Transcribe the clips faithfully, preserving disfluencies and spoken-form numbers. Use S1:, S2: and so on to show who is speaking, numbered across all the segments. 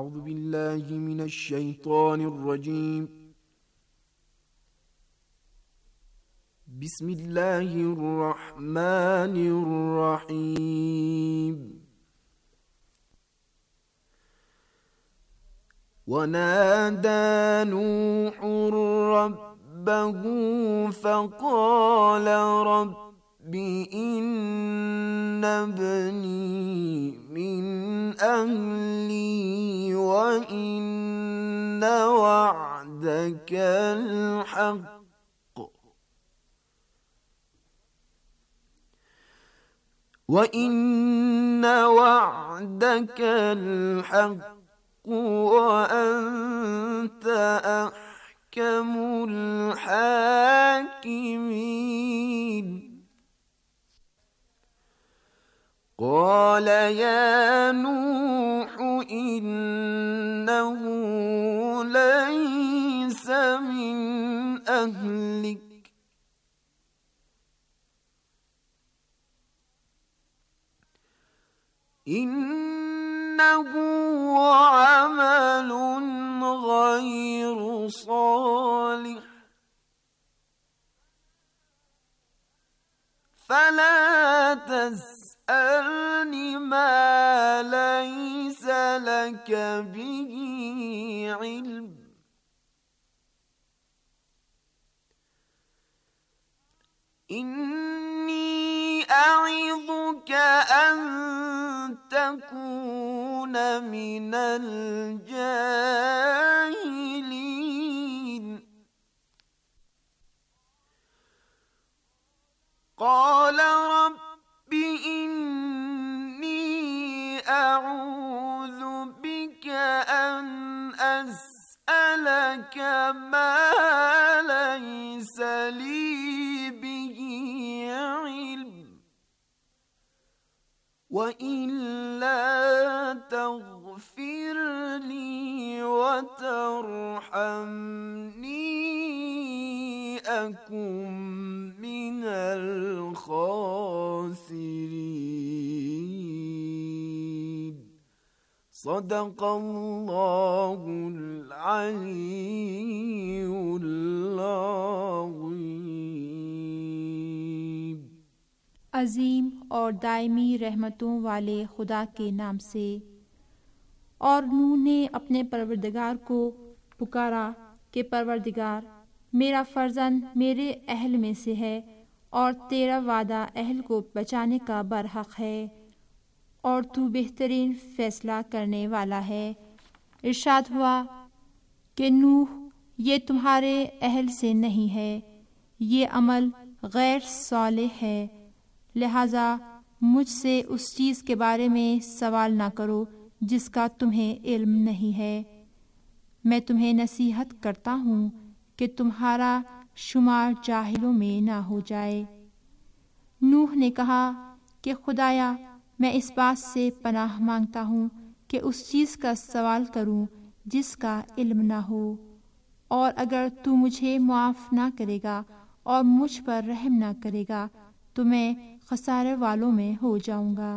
S1: أعوذ بالله من الشيطان الرجيم بسم الله الرحمن الرحيم ونادى نوح ربه فقال رب إن ابني من أهلي وإن وعدك الحق وَإِنَّ وَعْدَكَ الْحَقُّ وَأَنْتَ أَحْكَمُ الْحَاكِمِينَ قَالَ يَا نُوحُ إِنَّهُ لَيْسَ مِنْ أَهْلِكَ إنه عمل غير صالح فلا تسألني ما ليس لك به علم إني أعظك أن تكون من الجاهلين قال رب إني أعوذ بك أن أسألك ما ليس لي به علم وَإِلَّا تَغْفِرْ لِي وَتَرْحَمْنِي أَكُنْ مِنَ الْخَاسِرِينَ صدق اللہ العلی العظیم۔
S2: عظیم اور دائمی رحمتوں والے خدا کے نام سے۔ اور نوح نے اپنے پروردگار کو پکارا کہ پروردگار، میرا فرزند میرے اہل میں سے ہے اور تیرا وعدہ اہل کو بچانے کا برحق ہے اور تو بہترین فیصلہ کرنے والا ہے۔ ارشاد ہوا کہ نوح، یہ تمہارے اہل سے نہیں ہے، یہ عمل غیر صالح ہے، لہذا مجھ سے اس چیز کے بارے میں سوال نہ کرو جس کا تمہیں علم نہیں ہے۔ میں تمہیں نصیحت کرتا ہوں کہ تمہارا شمار جاہلوں میں نہ ہو جائے۔ نوح نے کہا کہ خدایا، میں اس بات سے پناہ مانگتا ہوں کہ اس چیز کا سوال کروں جس کا علم نہ ہو، اور اگر تو مجھے معاف نہ کرے گا اور مجھ پر رحم نہ کرے گا تو میں خسارے والوں میں ہو جاؤں گا۔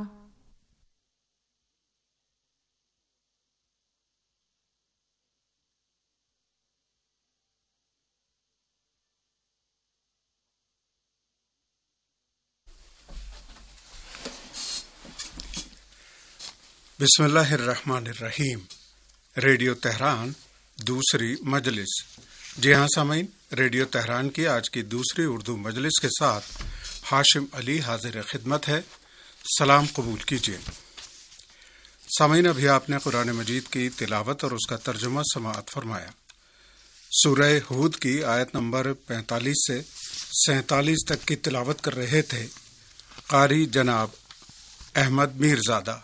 S3: بسم اللہ الرحمن الرحیم۔ ریڈیو تہران دوسری مجلس۔ جی ہاں سامعین، ریڈیو تہران کی آج کی دوسری اردو مجلس کے ساتھ ہاشم علی حاضر خدمت ہے۔ سلام قبول کیجیے۔ سامعین، ابھی آپ نے قرآن مجید کی تلاوت اور اس کا ترجمہ سماعت فرمایا۔ سورہ ہود کی آیت نمبر پینتالیس سے سینتالیس تک کی تلاوت کر رہے تھے قاری جناب احمد میرزادہ۔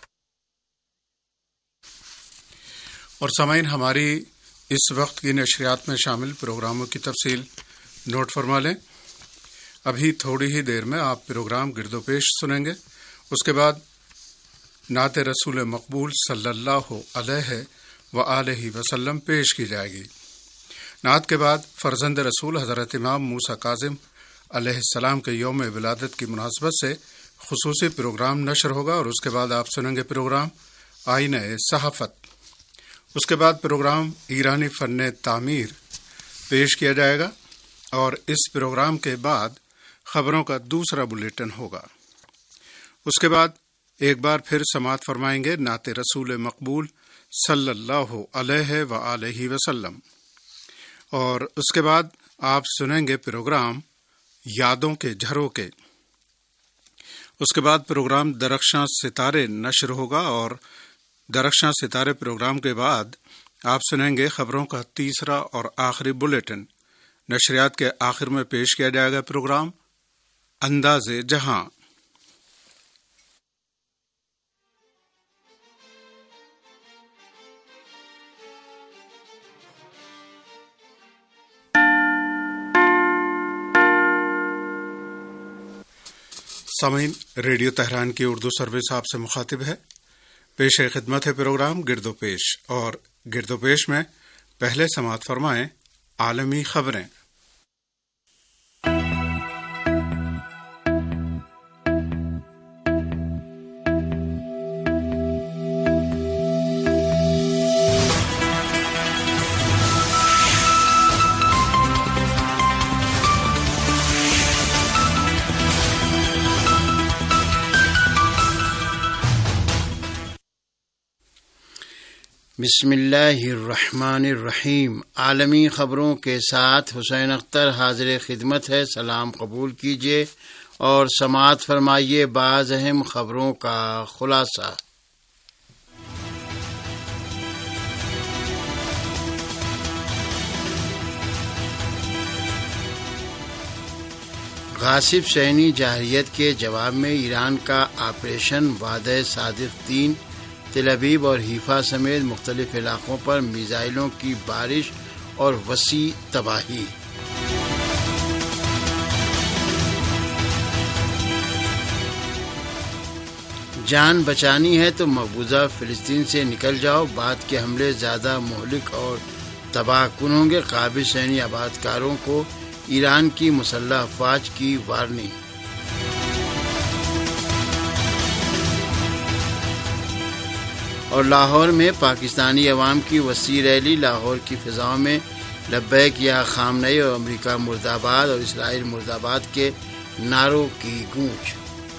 S3: اور سامعین، ہماری اس وقت کی نشریات میں شامل پروگراموں کی تفصیل نوٹ فرما لیں۔ ابھی تھوڑی ہی دیر میں آپ پروگرام گرد و پیش سنیں گے، اس کے بعد نعت رسول مقبول صلی اللہ علیہ وآلہ وسلم پیش کی جائے گی۔ نعت کے بعد فرزند رسول حضرت امام موسیٰ کاظم علیہ السلام کے یوم ولادت کی مناسبت سے خصوصی پروگرام نشر ہوگا، اور اس کے بعد آپ سنیں گے پروگرام آئینہ صحافت۔ اس کے بعد پروگرام ایرانی فن تعمیر پیش کیا جائے گا اور اس پروگرام کے بعد خبروں کا دوسرا بلیٹن ہوگا۔ اس کے بعد ایک بار پھر سماعت فرمائیں گے نعت رسول مقبول صلی اللہ علیہ وآلہ وسلم، اور اس کے بعد آپ سنیں گے پروگرام یادوں کے جھروکے۔ اس کے بعد پروگرام درخشاں ستارے نشر ہوگا، اور درخشاں ستارے پروگرام کے بعد آپ سنیں گے خبروں کا تیسرا اور آخری بلیٹن۔ نشریات کے آخر میں پیش کیا جائے گا پروگرام انداز جہاں۔ سامعین، ریڈیو تہران کی اردو سروس آپ سے مخاطب ہے۔ پیش خدمت ہے پروگرام گرد و پیش، اور گرد و پیش میں پہلے سماعت فرمائیں عالمی خبریں۔
S4: بسم اللہ الرحمن الرحیم۔ عالمی خبروں کے ساتھ حسین اختر حاضر خدمت ہے۔ سلام قبول کیجیے اور سماعت فرمائیے بعض اہم خبروں کا خلاصہ۔ غاصب صہیونی جارحیت کے جواب میں ایران کا آپریشن وعدہ صادق تین، تل ابیب اور حیفا سمیت مختلف علاقوں پر میزائلوں کی بارش اور وسیع تباہی۔ جان بچانی ہے تو مقبوضہ فلسطین سے نکل جاؤ، بعد کے حملے زیادہ مہلک اور تباہ کن ہوں گے، قابض صہیونی آبادکاروں کو ایران کی مسلح افواج کی وارننگ۔ اور لاہور میں پاکستانی عوام کی وسیع ریلی، لاہور کی فضاؤں میں لبیک یا خامنئی اور امریکہ مرد آباد اور اسرائیل مرد آباد کے نعروں کی گونج۔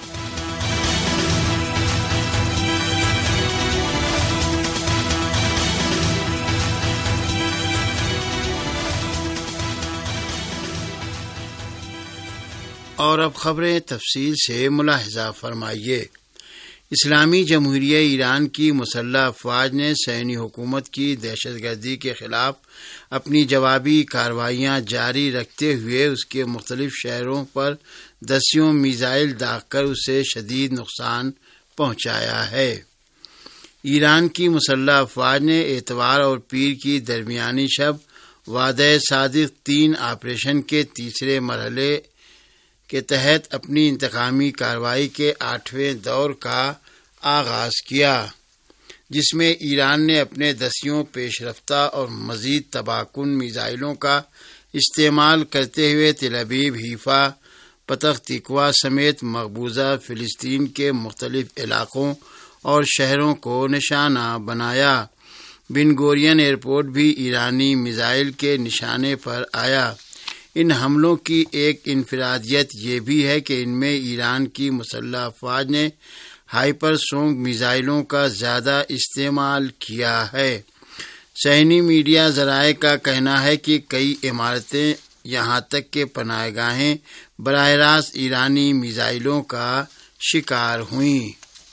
S4: اور اب خبریں تفصیل سے ملاحظہ فرمائیے۔ اسلامی جمہوریہ ایران کی مسلح افواج نے صہیونی حکومت کی دہشت گردی کے خلاف اپنی جوابی کارروائیاں جاری رکھتے ہوئے اس کے مختلف شہروں پر دسیوں میزائل داغ کر اسے شدید نقصان پہنچایا ہے۔ ایران کی مسلح افواج نے اتوار اور پیر کی درمیانی شب وعدہ صادق تین آپریشن کے تیسرے مرحلے کے تحت اپنی انتقامی کارروائی کے آٹھویں دور کا آغاز کیا، جس میں ایران نے اپنے دسیوں پیش رفتہ اور مزید تباہ کن میزائلوں کا استعمال کرتے ہوئے تل ابیب، حیفا، پتخ تقوا سمیت مقبوضہ فلسطین کے مختلف علاقوں اور شہروں کو نشانہ بنایا۔ بن گورین ایئرپورٹ بھی ایرانی میزائل کے نشانے پر آیا۔ ان حملوں کی ایک انفرادیت یہ بھی ہے کہ ان میں ایران کی مسلح افواج نے ہائپر سونک میزائلوں کا زیادہ استعمال کیا ہے۔ صہیونی میڈیا ذرائع کا کہنا ہے کہ کئی عمارتیں یہاں تک کہ پناہ گاہیں براہ راست ایرانی میزائلوں کا شکار ہوئیں۔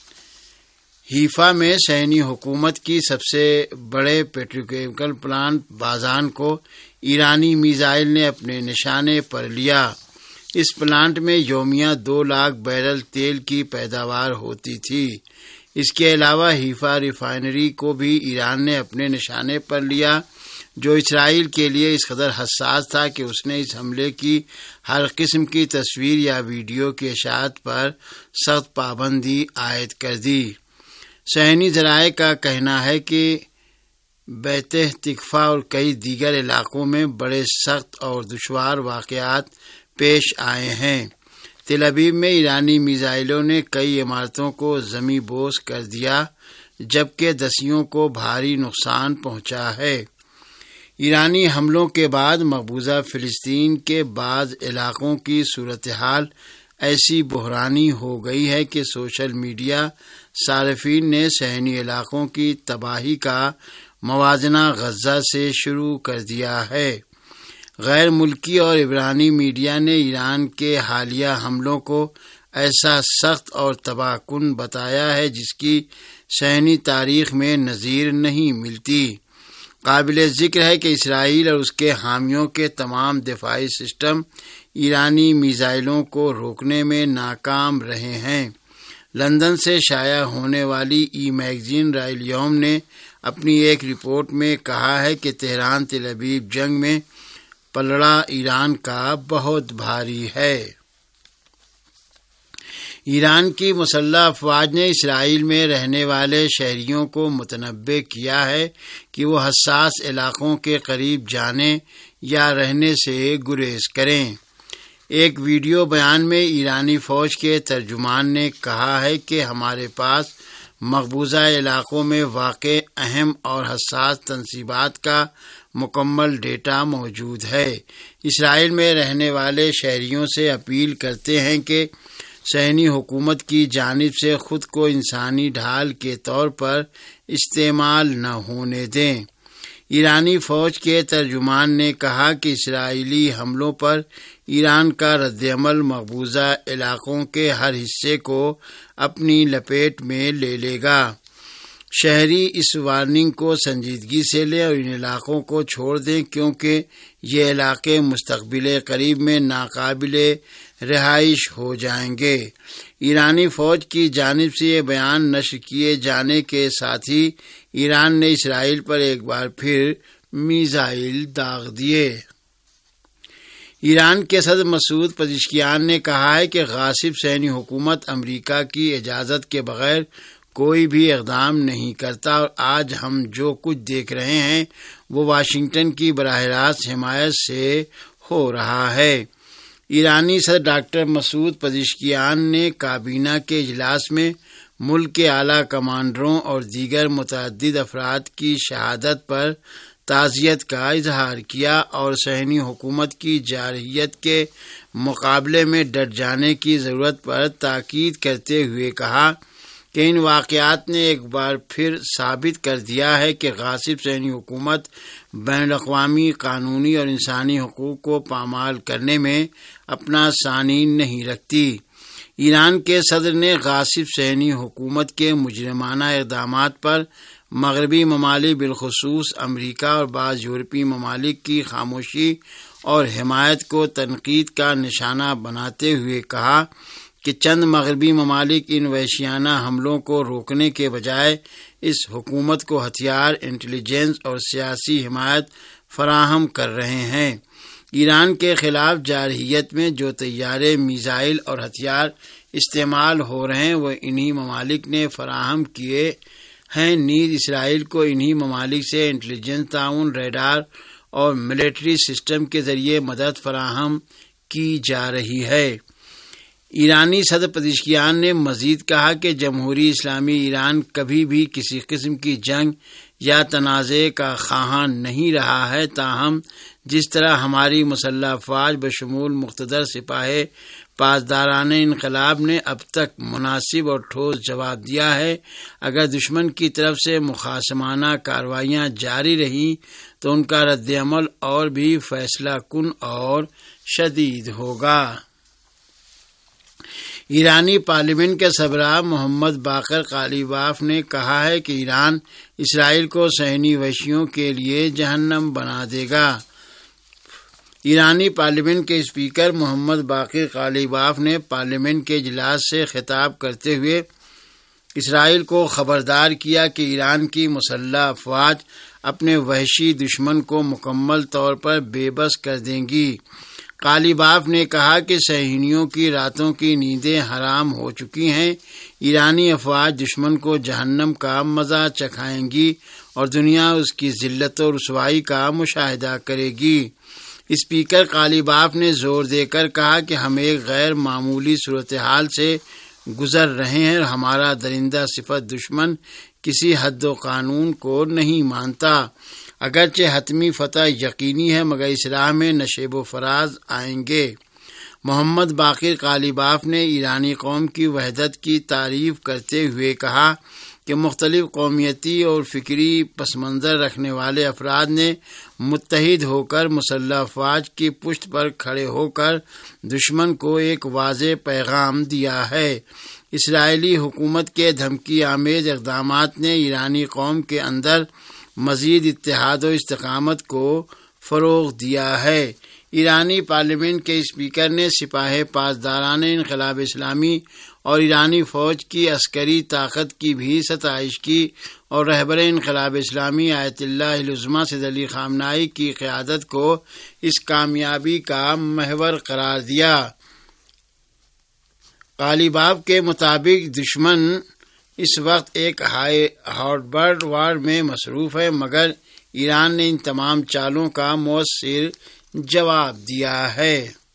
S4: حیفا میں صہیونی حکومت کی سب سے بڑے پیٹروکیمیکل پلانٹ بازان کو ایرانی میزائل نے اپنے نشانے پر لیا۔ اس پلانٹ میں یومیہ دو لاکھ بیرل تیل کی پیداوار ہوتی تھی۔ اس کے علاوہ حیفا ریفائنری کو بھی ایران نے اپنے نشانے پر لیا، جو اسرائیل کے لیے اس قدر حساس تھا کہ اس نے اس حملے کی ہر قسم کی تصویر یا ویڈیو کی اشاعت پر سخت پابندی عائد کر دی۔ صہیونی ذرائع کا کہنا ہے کہ بیت تکفا اور کئی دیگر علاقوں میں بڑے سخت اور دشوار واقعات پیش آئے ہیں۔ تل ابیب میں ایرانی میزائلوں نے کئی عمارتوں کو زمیں بوس کر دیا، جبکہ دسیوں کو بھاری نقصان پہنچا ہے۔ ایرانی حملوں کے بعد مقبوضہ فلسطین کے بعض علاقوں کی صورتحال ایسی بحرانی ہو گئی ہے کہ سوشل میڈیا صارفین نے صحنی علاقوں کی تباہی کا موازنہ غزہ سے شروع کر دیا ہے۔ غیر ملکی اور عبرانی میڈیا نے ایران کے حالیہ حملوں کو ایسا سخت اور تباہ کن بتایا ہے جس کی صحنی تاریخ میں نظیر نہیں ملتی۔ قابل ذکر ہے کہ اسرائیل اور اس کے حامیوں کے تمام دفاعی سسٹم ایرانی میزائلوں کو روکنے میں ناکام رہے ہیں۔ لندن سے شائع ہونے والی ای میگزین رائے الیوم نے اپنی ایک رپورٹ میں کہا ہے کہ تہران تل ابیب جنگ میں پلڑا ایران کا بہت بھاری ہے۔ ایران کی مسلح افواج نے اسرائیل میں رہنے والے شہریوں کو متنبہ کیا ہے کہ وہ حساس علاقوں کے قریب جانے یا رہنے سے گریز کریں۔ ایک ویڈیو بیان میں ایرانی فوج کے ترجمان نے کہا ہے کہ ہمارے پاس مقبوضہ علاقوں میں واقع اہم اور حساس تنصیبات کا مکمل ڈیٹا موجود ہے۔ اسرائیل میں رہنے والے شہریوں سے اپیل کرتے ہیں کہ صہیونی حکومت کی جانب سے خود کو انسانی ڈھال کے طور پر استعمال نہ ہونے دیں۔ ایرانی فوج کے ترجمان نے کہا کہ اسرائیلی حملوں پر ایران کا رد عمل مقبوضہ علاقوں کے ہر حصے کو اپنی لپیٹ میں لے لے گا۔ شہری اس وارننگ کو سنجیدگی سے لیں اور ان علاقوں کو چھوڑ دیں کیونکہ یہ علاقے مستقبل قریب میں ناقابل رہائش ہو جائیں گے۔ ایرانی فوج کی جانب سے یہ بیان نشر کیے جانے کے ساتھ ہی ایران نے اسرائیل پر ایک بار پھر میزائل داغ دیے۔ ایران کے صدر مسعود پزشکیان نے کہا ہے کہ غاصب صہیونی حکومت امریکہ کی اجازت کے بغیر کوئی بھی اقدام نہیں کرتا اور آج ہم جو کچھ دیکھ رہے ہیں وہ واشنگٹن کی براہ راست حمایت سے ہو رہا ہے۔ ایرانی صدر ڈاکٹر مسعود پزشکیان نے کابینہ کے اجلاس میں ملک کے اعلیٰ کمانڈروں اور دیگر متعدد افراد کی شہادت پر تعزیت کا اظہار کیا اور صہیونی حکومت کی جارحیت کے مقابلے میں ڈٹ جانے کی ضرورت پر تاکید کرتے ہوئے کہا کہ ان واقعات نے ایک بار پھر ثابت کر دیا ہے کہ غاصب صہیونی حکومت بین الاقوامی قانونی اور انسانی حقوق کو پامال کرنے میں اپنا ثانی نہیں رکھتی۔ ایران کے صدر نے غاصب صہیونی حکومت کے مجرمانہ اقدامات پر مغربی ممالک بالخصوص امریکہ اور بعض یورپی ممالک کی خاموشی اور حمایت کو تنقید کا نشانہ بناتے ہوئے کہا کہ چند مغربی ممالک ان وحشیانہ حملوں کو روکنے کے بجائے اس حکومت کو ہتھیار، انٹیلیجنس اور سیاسی حمایت فراہم کر رہے ہیں۔ ایران کے خلاف جارحیت میں جو طیارے، میزائل اور ہتھیار استعمال ہو رہے ہیں وہ انہی ممالک نے فراہم کیے ہیں۔ نیز اسرائیل کو انہی ممالک سے انٹیلیجنس تعاون، ریڈار اور ملٹری سسٹم کے ذریعے مدد فراہم کی جا رہی ہے۔ ایرانی صدر پزشکیان نے مزید کہا کہ جمہوری اسلامی ایران کبھی بھی کسی قسم کی جنگ یا تنازع کا خواہاں نہیں رہا ہے، تاہم جس طرح ہماری مسلح افواج بشمول مقتدر سپاہ پاسداران انقلاب نے اب تک مناسب اور ٹھوس جواب دیا ہے، اگر دشمن کی طرف سے مخاصمانہ کارروائیاں جاری رہیں تو ان کا رد عمل اور بھی فیصلہ کن اور شدید ہوگا۔ ایرانی پارلیمنٹ کے سربراہ محمد باقر قالیباف نے کہا ہے کہ ایران اسرائیل کو صہیونی وحشیوں کے لیے جہنم بنا دے گا۔ ایرانی پارلیمنٹ کے اسپیکر محمد باقر قالیباف نے پارلیمنٹ کے اجلاس سے خطاب کرتے ہوئے اسرائیل کو خبردار کیا کہ ایران کی مسلح افواج اپنے وحشی دشمن کو مکمل طور پر بے بس کر دیں گی۔ قالیباف نے کہا کہ صہیونیوں کی راتوں کی نیندیں حرام ہو چکی ہیں، ایرانی افواج دشمن کو جہنم کا مزہ چکھائیں گی اور دنیا اس کی ذلت و رسوائی کا مشاہدہ کرے گی۔ اسپیکر قالیباف نے زور دے کر کہا کہ ہم ایک غیر معمولی صورتحال سے گزر رہے ہیں اور ہمارا درندہ صفت دشمن کسی حد و قانون کو نہیں مانتا۔ اگرچہ حتمی فتح یقینی ہے مگر اس راہ میں نشیب و فراز آئیں گے۔ محمد باقر قالیباف نے ایرانی قوم کی وحدت کی تعریف کرتے ہوئے کہا کہ مختلف قومیتی اور فکری پس منظر رکھنے والے افراد نے متحد ہو کر مسلح افواج کی پشت پر کھڑے ہو کر دشمن کو ایک واضح پیغام دیا ہے۔ اسرائیلی حکومت کے دھمکی آمیز اقدامات نے ایرانی قوم کے اندر مزید اتحاد و استقامت کو فروغ دیا ہے۔ ایرانی پارلیمنٹ کے اسپیکر نے سپاہ پاسداران انقلاب اسلامی اور ایرانی فوج کی عسکری طاقت کی بھی ستائش کی اور رہبر انقلاب اسلامی آیت اللہ العظمیٰ سید علی خامنہئی کی قیادت کو اس کامیابی کا محور قرار دیا۔ قالیباف کے مطابق دشمن اس وقت ایک ہائی ہارڈ وار میں مصروف ہے مگر ایران نے ان تمام چالوں کا مؤثر جواب دیا ہے۔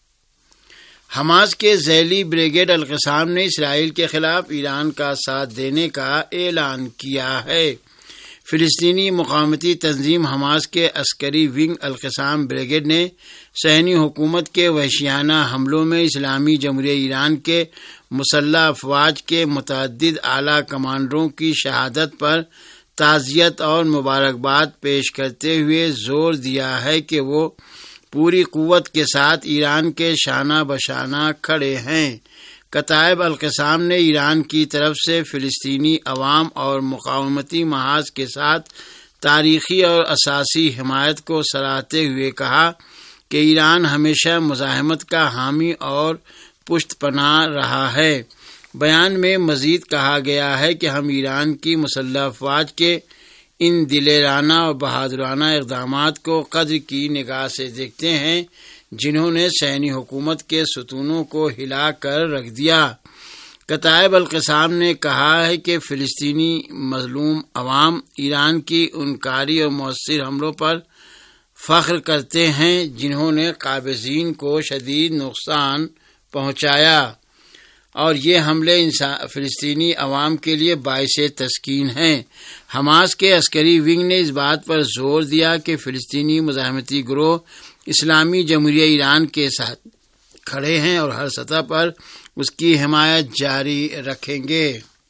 S4: حماس کے ذیلی بریگیڈ القسام نے اسرائیل کے خلاف ایران کا ساتھ دینے کا اعلان کیا ہے۔ فلسطینی مقاومتی تنظیم حماس کے عسکری ونگ القسام بریگیڈ نے صہیونی حکومت کے وحشیانہ حملوں میں اسلامی جمہوریہ ایران کے مسلح افواج کے متعدد اعلیٰ کمانڈروں کی شہادت پر تعزیت اور مبارکباد پیش کرتے ہوئے زور دیا ہے کہ وہ پوری قوت کے ساتھ ایران کے شانہ بشانہ کھڑے ہیں۔ کتائب القسام نے ایران کی طرف سے فلسطینی عوام اور مقاومتی محاذ کے ساتھ تاریخی اور اساسی حمایت کو سراہتے ہوئے کہا کہ ایران ہمیشہ مزاحمت کا حامی اور پشت پناہ رہا ہے۔ بیان میں مزید کہا گیا ہے کہ ہم ایران کی مسلح افواج کے ان دلیرانہ اور بہادرانہ اقدامات کو قدر کی نگاہ سے دیکھتے ہیں جنہوں نے صہیونی حکومت کے ستونوں کو ہلا کر رکھ دیا۔ کتائب القسام نے کہا ہے کہ فلسطینی مظلوم عوام ایران کی انکاری اور مؤثر حملوں پر فخر کرتے ہیں جنہوں نے قابضین کو شدید نقصان پہنچایا اور یہ حملے فلسطینی عوام کے لیے باعث تسکین ہیں۔ حماس کے عسکری ونگ نے اس بات پر زور دیا کہ فلسطینی مزاحمتی گروہ اسلامی جمہوریہ ایران کے ساتھ کھڑے ہیں اور ہر سطح پر اس کی حمایت جاری رکھیں گے۔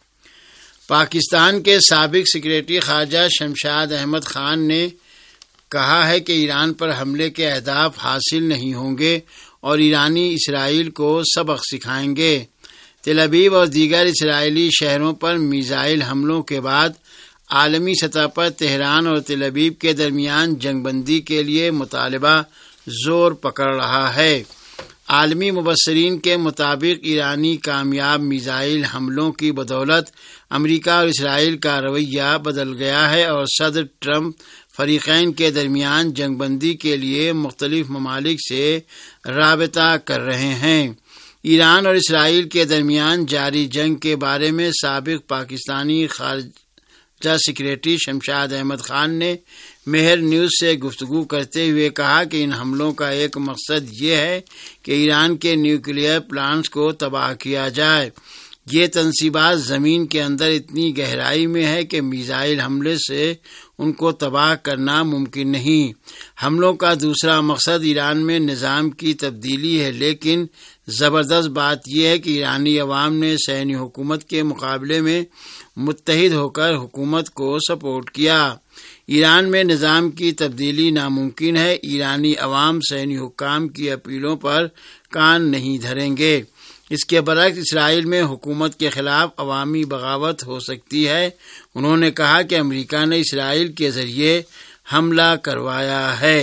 S4: پاکستان کے سابق سیکریٹری خارجہ شمشاد احمد خان نے کہا ہے کہ ایران پر حملے کے اہداف حاصل نہیں ہوں گے اور ایرانی اسرائیل کو سبق سکھائیں گے۔ تل ابیب اور دیگر اسرائیلی شہروں پر میزائل حملوں کے بعد عالمی سطح پر تہران اور تل ابیب کے درمیان جنگ بندی کے لیے مطالبہ زور پکڑ رہا ہے۔ عالمی مبصرین کے مطابق ایرانی کامیاب میزائل حملوں کی بدولت امریکہ اور اسرائیل کا رویہ بدل گیا ہے اور صدر ٹرمپ فریقین کے درمیان جنگ بندی کے لیے مختلف ممالک سے رابطہ کر رہے ہیں۔ ایران اور اسرائیل کے درمیان جاری جنگ کے بارے میں سابق پاکستانی خارجہ سیکریٹری شمشاد احمد خان نے مہر نیوز سے گفتگو کرتے ہوئے کہا کہ ان حملوں کا ایک مقصد یہ ہے کہ ایران کے نیوکلیئر پلانٹس کو تباہ کیا جائے۔ یہ تنصیبات زمین کے اندر اتنی گہرائی میں ہے کہ میزائل حملے سے ان کو تباہ کرنا ممکن نہیں۔ حملوں کا دوسرا مقصد ایران میں نظام کی تبدیلی ہے، لیکن زبردست بات یہ ہے کہ ایرانی عوام نے صہیونی حکومت کے مقابلے میں متحد ہو کر حکومت کو سپورٹ کیا۔ ایران میں نظام کی تبدیلی ناممکن ہے۔ ایرانی عوام صہیونی حکام کی اپیلوں پر کان نہیں دھریں گے۔ اس کے برعکس اسرائیل میں حکومت کے خلاف عوامی بغاوت ہو سکتی ہے۔ انہوں نے کہا کہ امریکہ نے اسرائیل کے ذریعے حملہ کروایا ہے۔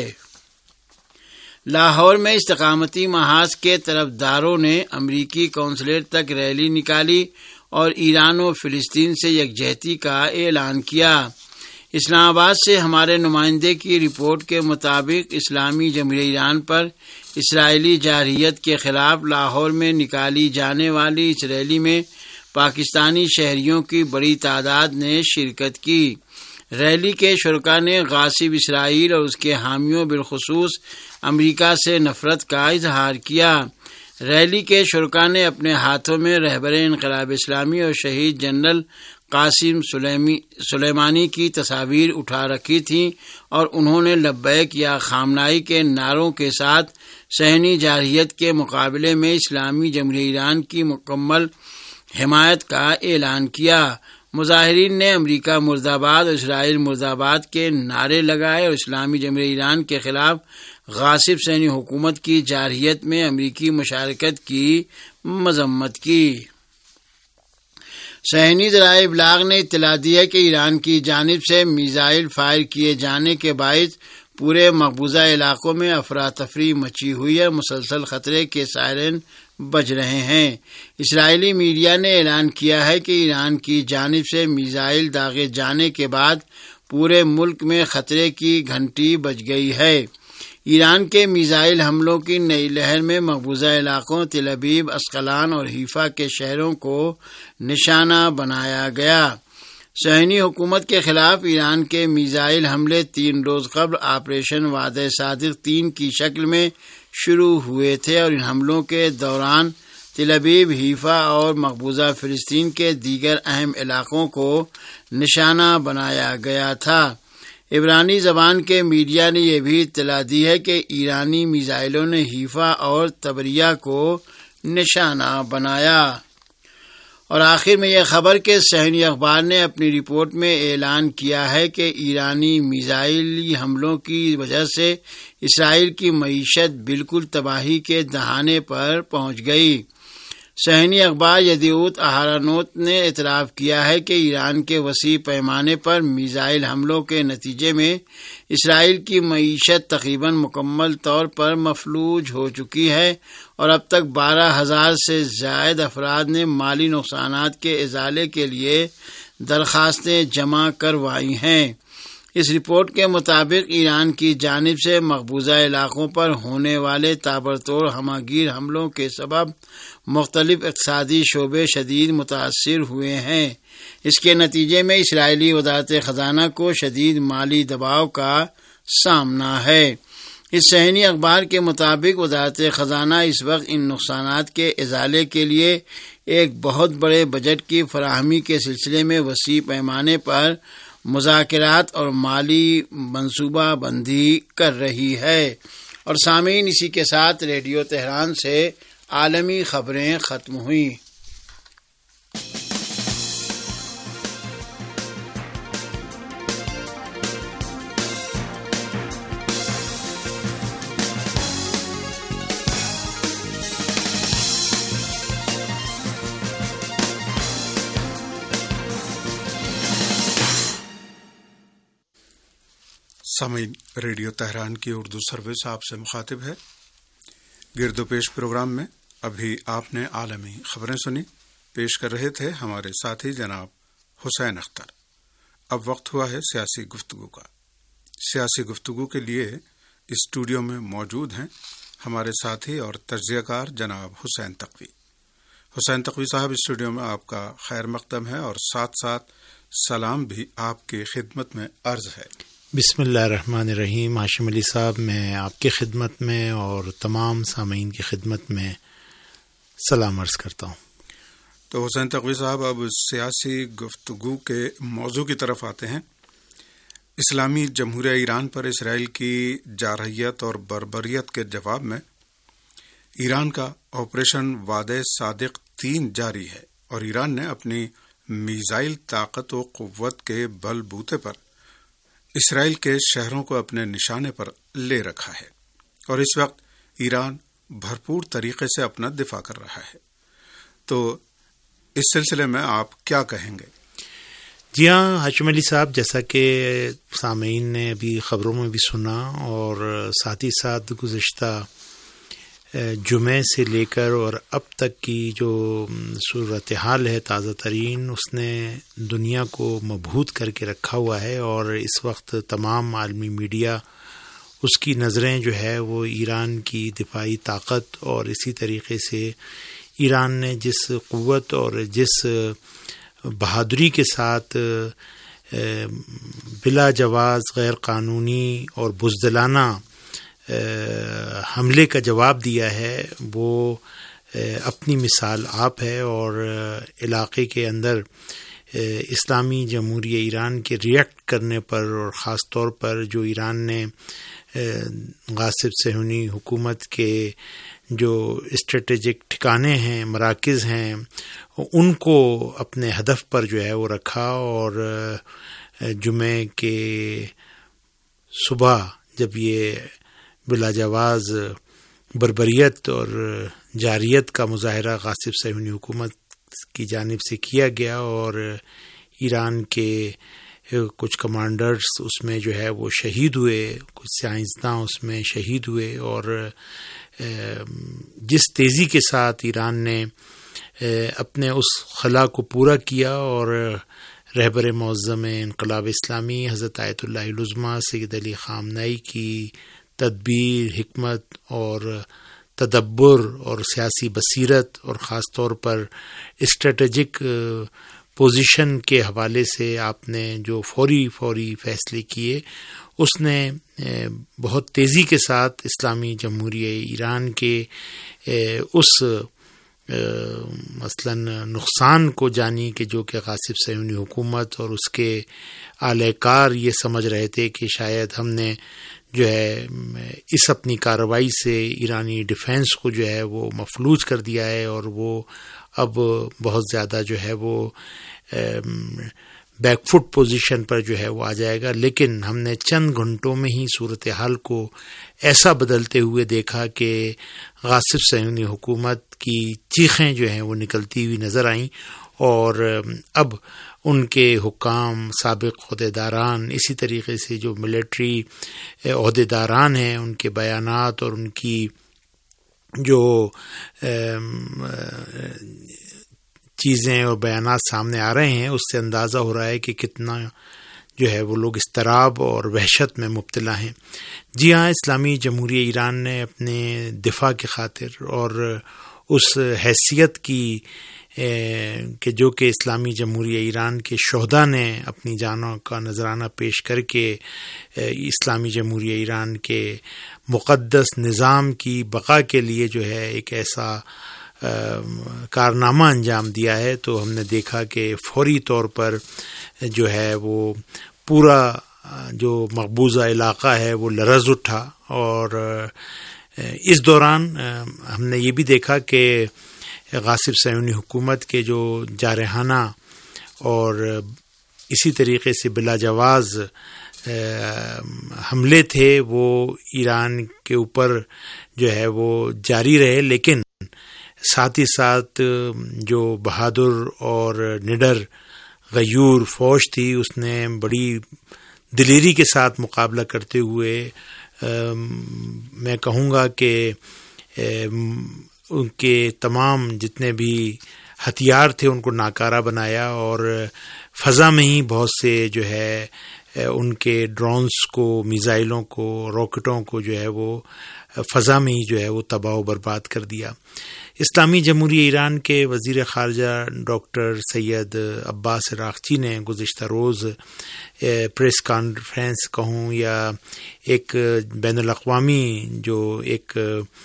S4: لاہور میں استقامتی محاذ کے طرفداروں نے امریکی قونصلیٹ تک ریلی نکالی اور ایران و فلسطین سے یکجہتی کا اعلان کیا۔ اسلام آباد سے ہمارے نمائندے کی رپورٹ کے مطابق اسلامی جمہوریہ ایران پر اسرائیلی جارحیت کے خلاف لاہور میں نکالی جانے والی اس ریلی میں پاکستانی شہریوں کی بڑی تعداد نے شرکت کی۔ ریلی کے شرکاء نے غاصب اسرائیل اور اس کے حامیوں بالخصوص امریکہ سے نفرت کا اظہار کیا۔ ریلی کے شرکا نے اپنے ہاتھوں میں رہبر انقلاب اسلامی اور شہید جنرل قاسم سلیمانی کی تصاویر اٹھا رکھی تھیں اور انہوں نے لبیک یا خامنائی کے نعروں کے ساتھ صہیونی جارحیت کے مقابلے میں اسلامی جمہوریہ ایران کی مکمل حمایت کا اعلان کیا۔ مظاہرین نے امریکہ مرد آباد اور اسرائیل مرد آباد کے نعرے لگائے اور اسلامی جمہوریہ ایران کے خلاف غاصب صہیونی حکومت کی جارحیت میں امریکی مشارکت کی مذمت کی۔ صہیونی ذرائع ابلاغ نے اطلاع دی ہے کہ ایران کی جانب سے میزائل فائر کیے جانے کے باعث پورے مقبوضہ علاقوں میں افراتفری مچی ہوئی ہے، مسلسل خطرے کے سائرن بج رہے ہیں۔ اسرائیلی میڈیا نے اعلان کیا ہے کہ ایران کی جانب سے میزائل داغے جانے کے بعد پورے ملک میں خطرے کی گھنٹی بج گئی ہے۔ ایران کے میزائل حملوں کی نئی لہر میں مقبوضہ علاقوں تل ابیب، اسقلان اور حیفا کے شہروں کو نشانہ بنایا گیا۔ صہیونی حکومت کے خلاف ایران کے میزائل حملے تین روز قبل آپریشن وعدہ صادق تین کی شکل میں شروع ہوئے تھے اور ان حملوں کے دوران تل ابیب، حیفا اور مقبوضہ فلسطین کے دیگر اہم علاقوں کو نشانہ بنایا گیا تھا۔ عبرانی زبان کے میڈیا نے یہ بھی اطلاع دی ہے کہ ایرانی میزائلوں نے حیفا اور تبریہ کو نشانہ بنایا۔ اور آخر میں یہ خبر کہ صہیونی اخبار نے اپنی رپورٹ میں اعلان کیا ہے کہ ایرانی میزائلی حملوں کی وجہ سے اسرائیل کی معیشت بالکل تباہی کے دہانے پر پہنچ گئی۔ صہیونی اخبار یدیعوت اہرانوت نے اعتراف کیا ہے کہ ایران کے وسیع پیمانے پر میزائل حملوں کے نتیجے میں اسرائیل کی معیشت تقریباً مکمل طور پر مفلوج ہو چکی ہے اور اب تک بارہ ہزار سے زائد افراد نے مالی نقصانات کے ازالے کے لیے درخواستیں جمع کروائی ہیں۔ اس رپورٹ کے مطابق ایران کی جانب سے مقبوضہ علاقوں پر ہونے والے تابڑتوڑ ہمہ گیر حملوں کے سبب مختلف اقتصادی شعبے شدید متاثر ہوئے ہیں۔ اس کے نتیجے میں اسرائیلی وزارت خزانہ کو شدید مالی دباؤ کا سامنا ہے۔ اس صہیونی اخبار کے مطابق وزارت خزانہ اس وقت ان نقصانات کے ازالے کے لیے ایک بہت بڑے بجٹ کی فراہمی کے سلسلے میں وسیع پیمانے پر مذاکرات اور مالی منصوبہ بندی کر رہی ہے۔ اور سامعین، اسی کے ساتھ ریڈیو تہران سے عالمی خبریں ختم ہوئیں۔
S3: سامعین، ریڈیو تہران کی اردو سروس آپ سے مخاطب ہے۔ گرد و پیش پروگرام میں ابھی آپ نے عالمی خبریں سنی، پیش کر رہے تھے ہمارے ساتھی جناب حسین اختر۔ اب وقت ہوا ہے سیاسی گفتگو کا۔ سیاسی گفتگو کے لیے اسٹوڈیو میں موجود ہیں ہمارے ساتھی اور تجزیہ کار جناب حسین تقوی۔ حسین تقوی صاحب، اسٹوڈیو میں آپ کا خیر مقدم ہے اور ساتھ ساتھ سلام بھی آپ کی خدمت میں عرض ہے۔
S5: بسم اللہ الرحمن الرحیم۔ ہاشم علی صاحب، میں آپ کی خدمت میں اور تمام سامعین کی خدمت میں سلام عرض کرتا ہوں۔
S3: تو حسین تقوی صاحب، اب سیاسی گفتگو کے موضوع کی طرف آتے ہیں۔ اسلامی جمہوریہ ایران پر اسرائیل کی جارحیت اور بربریت کے جواب میں ایران کا آپریشن وعدہ صادق تین جاری ہے اور ایران نے اپنی میزائل طاقت و قوت کے بل بوتے پر اسرائیل کے شہروں کو اپنے نشانے پر لے رکھا ہے اور اس وقت ایران بھرپور طریقے سے اپنا دفاع کر رہا ہے۔ تو اس سلسلے میں آپ کیا کہیں گے؟
S5: جی ہاں ہاشم علی صاحب، جیسا کہ سامعین نے ابھی خبروں میں بھی سنا اور ساتھ ہی ساتھ گزشتہ جمعے سے لے کر اور اب تک کی جو صورتحال ہے تازہ ترین، اس نے دنیا کو مبہوت کر کے رکھا ہوا ہے اور اس وقت تمام عالمی میڈیا اس کی نظریں جو ہے وہ ایران کی دفاعی طاقت اور اسی طریقے سے ایران نے جس قوت اور جس بہادری کے ساتھ بلا جواز غیر قانونی اور بزدلانہ حملے کا جواب دیا ہے، وہ اپنی مثال آپ ہے، اور علاقے کے اندر اسلامی جمہوریہ ایران کے ریئیکٹ کرنے پر، اور خاص طور پر جو ایران نے غاصب صہیونی حکومت کے جو اسٹریٹجک ٹھکانے ہیں، مراکز ہیں، ان کو اپنے ہدف پر جو ہے وہ رکھا، اور جمعے کے صبح جب یہ بلا جواز بربریت اور جاریت کا مظاہرہ غاصب صہیونی حکومت کی جانب سے کیا گیا، اور ایران کے کچھ کمانڈرز اس میں جو ہے وہ شہید ہوئے، کچھ سائنسداں اس میں شہید ہوئے، اور جس تیزی کے ساتھ ایران نے اپنے اس خلا کو پورا کیا، اور رہبر معظم انقلاب اسلامی حضرت آیت اللہ العظمیٰ سید علی خامنہئی کی تدبیر، حکمت اور تدبر اور سیاسی بصیرت، اور خاص طور پر اسٹریٹجک پوزیشن کے حوالے سے آپ نے جو فوری فوری فیصلے کیے، اس نے بہت تیزی کے ساتھ اسلامی جمہوریہ ایران کے اس مثلاً نقصان کو جانی کہ جو کہ غاصب صہیونی حکومت اور اس کے اعلی کار یہ سمجھ رہے تھے کہ شاید ہم نے جو ہے اس اپنی کارروائی سے ایرانی ڈیفینس کو جو ہے وہ مفلوج کر دیا ہے، اور وہ اب بہت زیادہ جو ہے وہ بیک فٹ پوزیشن پر جو ہے وہ آ جائے گا. لیکن ہم نے چند گھنٹوں میں ہی صورتحال کو ایسا بدلتے ہوئے دیکھا کہ غاصب صہیونی حکومت کی چیخیں جو ہیں وہ نکلتی ہوئی نظر آئیں، اور اب ان کے حکام، سابق عہدیداران، اسی طریقے سے جو ملٹری عہدیداران ہیں، ان کے بیانات اور ان کی جو چیزیں اور بیانات سامنے آ رہے ہیں، اس سے اندازہ ہو رہا ہے کہ کتنا جو ہے وہ لوگ اضطراب اور وحشت میں مبتلا ہیں. جی ہاں، اسلامی جمہوریہ ایران نے اپنے دفاع کی خاطر اور اس حیثیت کی کہ جو کہ اسلامی جمہوریہ ایران کے شہداء نے اپنی جانوں کا نذرانہ پیش کر کے اسلامی جمہوریہ ایران کے مقدس نظام کی بقا کے لیے جو ہے ایک ایسا کارنامہ انجام دیا ہے، تو ہم نے دیکھا کہ فوری طور پر جو ہے وہ پورا جو مقبوضہ علاقہ ہے وہ لرز اٹھا. اور اس دوران ہم نے یہ بھی دیکھا کہ غاصب صہیونی حکومت کے جو جارحانہ اور اسی طریقے سے بلا جواز حملے تھے وہ ایران کے اوپر جو ہے وہ جاری رہے، لیکن ساتھ ہی ساتھ جو بہادر اور نڈر غیور فوج تھی اس نے بڑی دلیری کے ساتھ مقابلہ کرتے ہوئے میں کہوں گا کہ ان کے تمام جتنے بھی ہتھیار تھے ان کو ناکارہ بنایا، اور فضا میں ہی بہت سے جو ہے ان کے ڈرونز کو، میزائلوں کو، راکٹوں کو جو ہے وہ فضا میں ہی جو ہے وہ تباہ و برباد کر دیا. اسلامی جمہوریہ ایران کے وزیر خارجہ ڈاکٹر سید عباس عراقچی نے گزشتہ روز پریس کانفرنس کہوں یا ایک بین الاقوامی جو ایک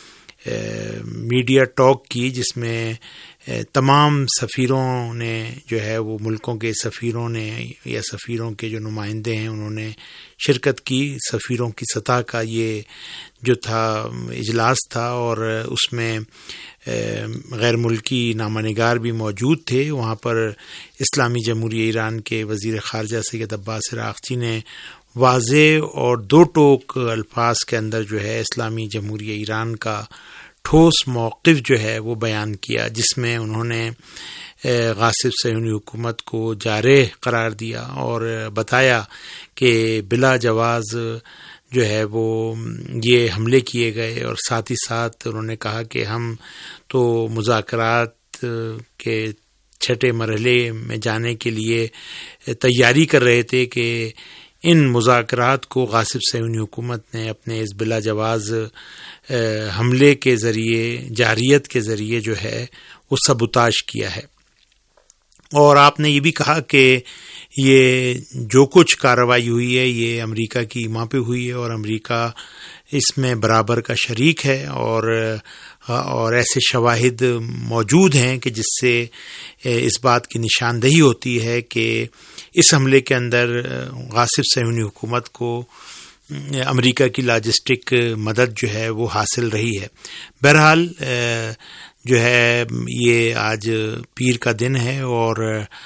S5: میڈیا ٹاک کی، جس میں تمام سفیروں نے جو ہے وہ ملکوں کے سفیروں نے یا سفیروں کے جو نمائندے ہیں انہوں نے شرکت کی. سفیروں کی سطح کا یہ جو تھا اجلاس تھا، اور اس میں غیر ملکی نامہ نگار بھی موجود تھے. وہاں پر اسلامی جمہوریہ ایران کے وزیر خارجہ سید عباس عراقچی نے واضح اور دو ٹوک الفاظ کے اندر جو ہے اسلامی جمہوریہ ایران کا ٹھوس موقف جو ہے وہ بیان کیا، جس میں انہوں نے غاصب صہیونی حکومت کو جارح قرار دیا اور بتایا کہ بلا جواز جو ہے وہ یہ حملے کیے گئے، اور ساتھ ہی ساتھ انہوں نے کہا کہ ہم تو مذاکرات کے چھٹے مرحلے میں جانے کے لیے تیاری کر رہے تھے کہ ان مذاکرات کو غاصب صہیونی حکومت نے اپنے اس بلا جواز حملے کے ذریعے، جاریت کے ذریعے جو ہے وہ سبوتاژ کیا ہے. اور آپ نے یہ بھی کہا کہ یہ جو کچھ کارروائی ہوئی ہے یہ امریکہ کی ایما پہ ہوئی ہے، اور امریکہ اس میں برابر کا شریک ہے، اور اور ایسے شواہد موجود ہیں کہ جس سے اس بات کی نشاندہی ہوتی ہے کہ اس حملے کے اندر غاصب صہیونی حکومت کو امریکہ کی لاجسٹک مدد جو ہے وہ حاصل رہی ہے۔ بہرحال جو ہے یہ آج پیر کا دن ہے اور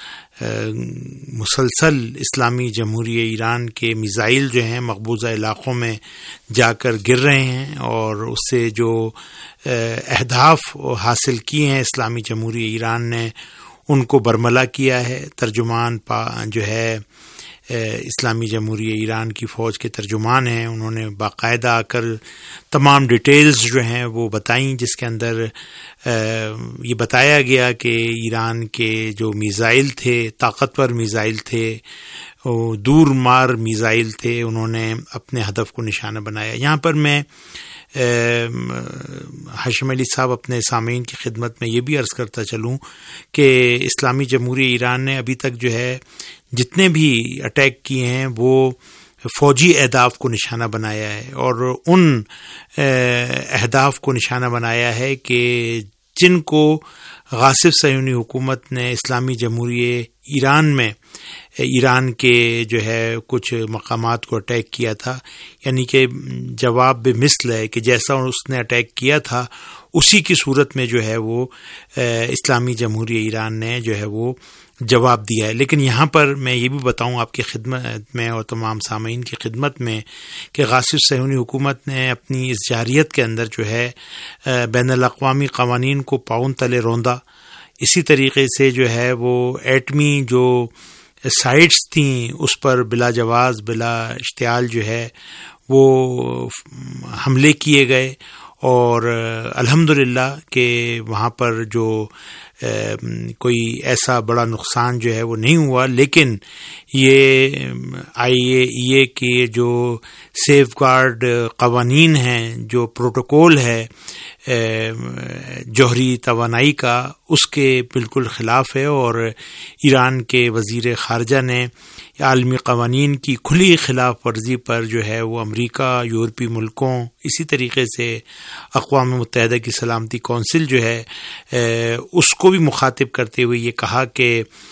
S5: مسلسل اسلامی جمہوریہ ایران کے میزائل جو ہیں مقبوضہ علاقوں میں جا کر گر رہے ہیں، اور اس سے جو اہداف حاصل کیے ہیں اسلامی جمہوریہ ایران نے ان کو برملا کیا ہے۔ ترجمان پا جو ہے اسلامی جمہوریہ ایران کی فوج کے ترجمان ہیں، انہوں نے باقاعدہ آ کر تمام ڈیٹیلز جو ہیں وہ بتائیں، جس کے اندر یہ بتایا گیا کہ ایران کے جو میزائل تھے، طاقتور میزائل تھے، دور مار میزائل تھے، انہوں نے اپنے ہدف کو نشانہ بنایا۔ یہاں پر میں ہاشم علی صاحب اپنے سامعین کی خدمت میں یہ بھی عرض کرتا چلوں کہ اسلامی جمہوریہ ایران نے ابھی تک جو ہے جتنے بھی اٹیک کیے ہیں وہ فوجی اہداف کو نشانہ بنایا ہے، اور ان اہداف کو نشانہ بنایا ہے کہ جن کو غاصب صہیونی حکومت نے اسلامی جمہوریہ ایران میں ایران کے جو ہے کچھ مقامات کو اٹیک کیا تھا، یعنی کہ جواب بے مثل ہے کہ جیسا اس نے اٹیک کیا تھا اسی کی صورت میں جو ہے وہ اسلامی جمہوریہ ایران نے جو ہے وہ جواب دیا ہے۔ لیکن یہاں پر میں یہ بھی بتاؤں آپ کی خدمت میں اور تمام سامعین کی خدمت میں کہ غاصب صہیونی حکومت نے اپنی اس جارحیت کے اندر جو ہے بین الاقوامی قوانین کو پاؤں تلے روندا، اسی طریقے سے جو ہے وہ ایٹمی جو سائٹس تھیں اس پر بلا جواز بلا اشتعال جو ہے وہ حملے کیے گئے، اور الحمدللہ کہ وہاں پر جو کوئی ایسا بڑا نقصان جو ہے وہ نہیں ہوا، لیکن یہ آئی اے ای اے کے جو سیف گارڈ قوانین ہیں، جو پروٹوکول ہے جوہری توانائی کا، اس کے بالکل خلاف ہے، اور ایران کے وزیر خارجہ نے عالمی قوانین کی کھلی خلاف ورزی پر جو ہے وہ امریکہ، یورپی ملکوں، اسی طریقے سے اقوام متحدہ کی سلامتی کونسل جو ہے اس کو بھی مخاطب کرتے ہوئے یہ کہا کہ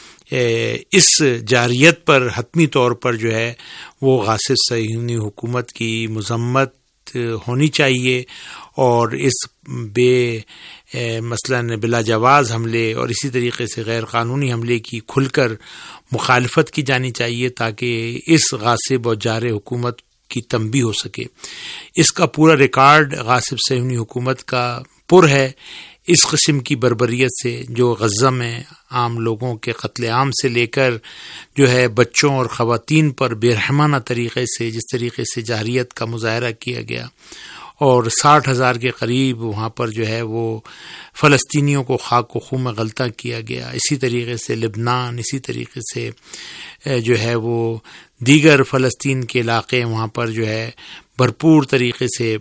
S5: اس جارحیت پر حتمی طور پر جو ہے وہ غاصب صہیونی حکومت کی مذمت ہونی چاہیے، اور اس بے مثلاً بلا جواز حملے اور اسی طریقے سے غیر قانونی حملے کی کھل کر مخالفت کی جانی چاہیے، تاکہ اس غاصب اور جارح حکومت کی تنبیہ ہو سکے۔ اس کا پورا ریکارڈ غاصب صہیونی حکومت کا پر ہے اس قسم کی بربریت سے، جو غزہ میں عام لوگوں کے قتل عام سے لے کر جو ہے بچوں اور خواتین پر بے رحمانہ طریقے سے جس طریقے سے جارحیت کا مظاہرہ کیا گیا، اور ساٹھ ہزار کے قریب وہاں پر جو ہے وہ فلسطینیوں کو خاک و خون میں غلطہ کیا گیا، اسی طریقے سے لبنان، اسی طریقے سے جو ہے وہ دیگر فلسطین کے علاقے، وہاں پر جو ہے بھرپور طریقے سے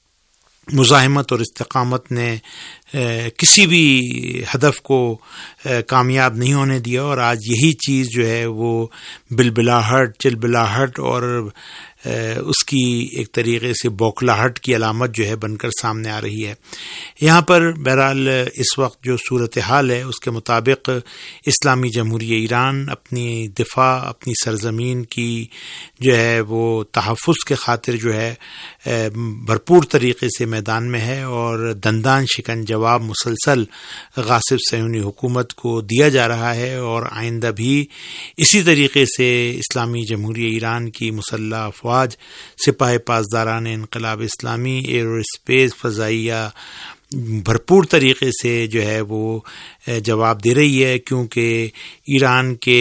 S5: مزاحمت اور استقامت نے کسی بھی ہدف کو کامیاب نہیں ہونے دیا، اور آج یہی چیز جو ہے وہ بلبلاہٹ، چلبلاہٹ اور اس کی ایک طریقے سے بوکھلاہٹ کی علامت جو ہے بن کر سامنے آ رہی ہے۔ یہاں پر بہرحال اس وقت جو صورتحال ہے اس کے مطابق اسلامی جمہوریہ ایران اپنی دفاع، اپنی سرزمین کی جو ہے وہ تحفظ کے خاطر جو ہے بھرپور طریقے سے میدان میں ہے، اور دندان شکن جواب مسلسل غاصب صہیونی حکومت کو دیا جا رہا ہے، اور آئندہ بھی اسی طریقے سے اسلامی جمہوریہ ایران کی مسلح افواج، سپاہ پاسداران انقلاب اسلامی، ایرو اسپیس، فضائیہ بھرپور طریقے سے جو ہے وہ جواب دے رہی ہے، کیونکہ ایران کے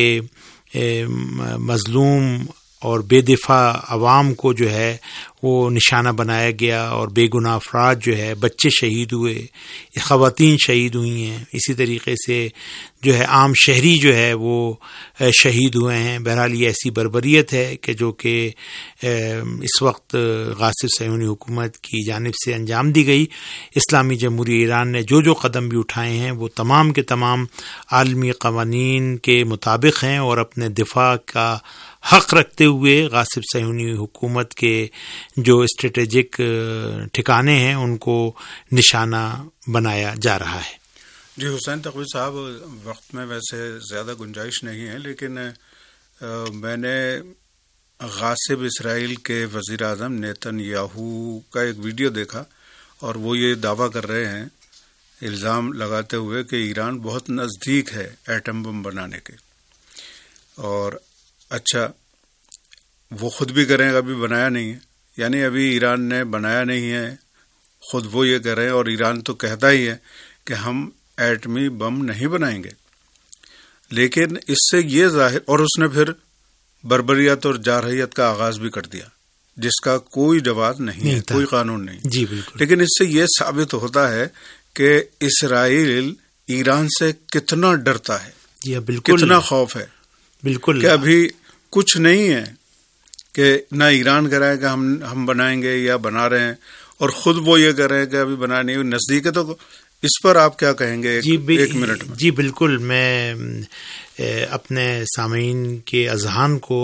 S5: مظلوم اور بے دفاع عوام کو جو ہے وہ نشانہ بنایا گیا، اور بے گناہ افراد جو ہے بچے شہید ہوئے، خواتین شہید ہوئی ہیں، اسی طریقے سے جو ہے عام شہری جو ہے وہ شہید ہوئے ہیں۔ بہرحال یہ ایسی بربریت ہے کہ جو کہ اس وقت غاصب صہیونی حکومت کی جانب سے انجام دی گئی۔ اسلامی جمہوریہ ایران نے جو جو قدم بھی اٹھائے ہیں وہ تمام کے تمام عالمی قوانین کے مطابق ہیں، اور اپنے دفاع کا حق رکھتے ہوئے غاصب صہیونی حکومت کے جو اسٹریٹجک ٹھکانے ہیں ان کو نشانہ بنایا جا رہا ہے۔
S3: جی حسین تقوی صاحب، وقت میں ویسے زیادہ گنجائش نہیں ہے، لیکن میں نے غاصب اسرائیل کے وزیر اعظم نیتن یاہو کا ایک ویڈیو دیکھا، اور وہ یہ دعویٰ کر رہے ہیں، الزام لگاتے ہوئے کہ ایران بہت نزدیک ہے ایٹم بم بنانے کے۔ اور اچھا، وہ خود بھی کریں ابھی بنایا نہیں ہے، یعنی ابھی ایران نے بنایا نہیں ہے، خود وہ یہ کر رہے ہیں، اور ایران تو کہتا ہی ہے کہ ہم ایٹمی بم نہیں بنائیں گے۔ لیکن اس سے یہ ظاہر، اور اس نے پھر بربریت اور جارحیت کا آغاز بھی کر دیا، جس کا کوئی جواز نہیں, نہیں ہے، کوئی قانون نہیں۔
S5: جی بالکل۔
S3: لیکن اس سے یہ ثابت ہوتا ہے کہ اسرائیل ایران سے کتنا ڈرتا ہے،
S5: جی بالکل،
S3: کتنا خوف ہے،
S5: بالکل، کہ
S3: ابھی کچھ نہیں ہے کہ نہ ایران کہہ رہا ہے کہ ہم ہم بنائیں گے یا بنا رہے ہیں، اور خود وہ یہ کہہ رہے ہیں کہ ابھی بنا نہیں، نزدیک ہے۔ تو اس پر آپ کیا کہیں گے؟
S5: جی
S3: ایک منٹ میں۔
S5: جی بالکل، میں اپنے سامعین کے اذہان کو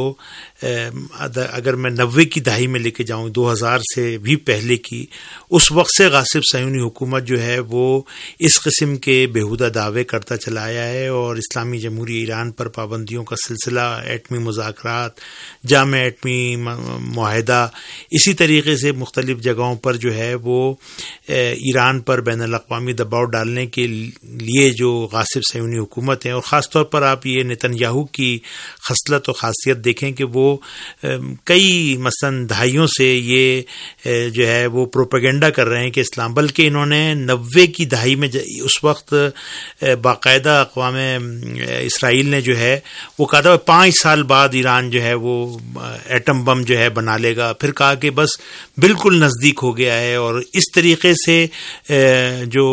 S5: اگر میں نوے کی دہائی میں لے کے جاؤں، دو ہزار سے بھی پہلے کی، اس وقت سے غاصب صہیونی حکومت جو ہے وہ اس قسم کے بیہودہ دعوے کرتا چلا آیا ہے، اور اسلامی جمہوریہ ایران پر پابندیوں کا سلسلہ، ایٹمی مذاکرات، جامع ایٹمی معاہدہ، اسی طریقے سے مختلف جگہوں پر جو ہے وہ ایران پر بین الاقوامی دباؤ ڈالنے کے لیے جو غاصب صہیونی حکومت ہے، اور خاص طور پر آپ یہ نیتن یاہو کی خصلت و خاصیت دیکھیں کہ وہ کئی مثلاً دہائیوں سے یہ جو ہے وہ پروپیگنڈا کر رہے ہیں کہ اسلام، بلکہ انہوں نے نوے کی دہائی میں اس وقت باقاعدہ اقوام اسرائیل نے جو ہے وہ کہا تھا پانچ سال بعد ایران جو ہے وہ ایٹم بم جو ہے بنا لے گا، پھر کہا کہ بس بالکل نزدیک ہو گیا ہے۔ اور اس طریقے سے جو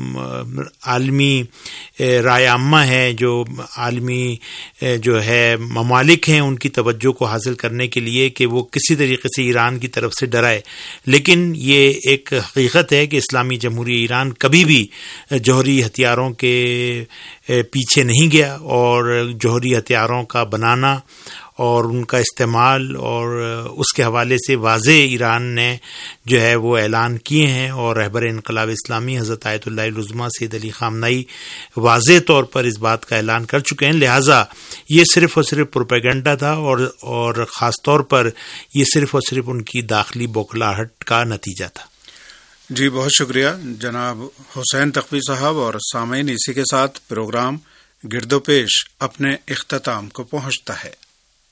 S5: عالمی رائے عامہ ہے، جو عالمی جو ہے ممالک ہیں، ان کی توجہ کو حاصل کرنے کے لیے کہ وہ کسی طریقے سے ایران کی طرف سے ڈرائے، لیکن یہ ایک حقیقت ہے کہ اسلامی جمہوریہ ایران کبھی بھی جوہری ہتھیاروں کے پیچھے نہیں گیا، اور جوہری ہتھیاروں کا بنانا اور ان کا استعمال اور اس کے حوالے سے واضح ایران نے جو ہے وہ اعلان کیے ہیں، اور رہبر انقلاب اسلامی حضرت آیت اللہ العظمیٰ سید علی خامنئی واضح طور پر اس بات کا اعلان کر چکے ہیں، لہٰذا یہ صرف اور صرف پروپیگنڈا تھا، اور اور خاص طور پر یہ صرف اور صرف ان کی داخلی بوکھلاہٹ کا نتیجہ تھا۔
S3: جی بہت شکریہ جناب حسین تقوی صاحب، اور سامعین اسی کے ساتھ پروگرام گرد و پیش اپنے اختتام کو پہنچتا ہے۔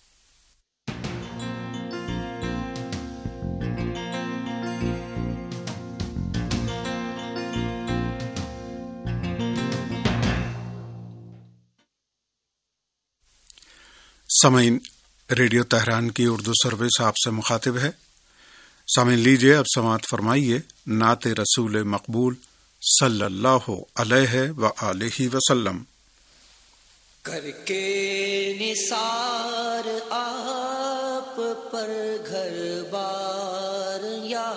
S3: سامعین، ریڈیو تہران کی اردو سروس آپ سے مخاطب ہے۔ سامعین لیجیے اب سماعت فرمائیے نعت رسول مقبول صلی اللہ علیہ وآلہ وسلم۔
S6: کر کے نثار آپ پر گھر بار یا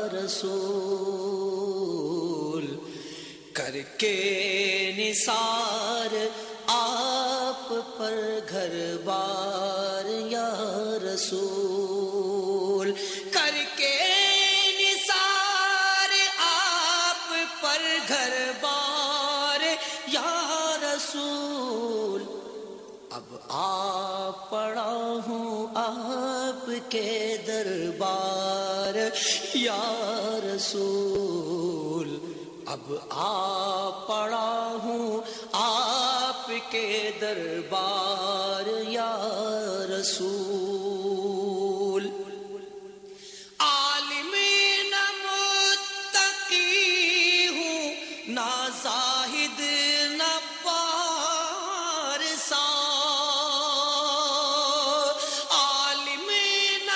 S6: رسول، کر کے نثار آپ پر گھر بار یا رسول، کر کے نثار آپ پر گھر بار یا رسول، اب آ پڑا ہوں آپ کے دربار یا رسول، اب آ پڑا ہوں آپ کے دربار یا رسول۔ عالم نہ متقی ہوں، نہ زاہد نہ پارسا، عالم نہ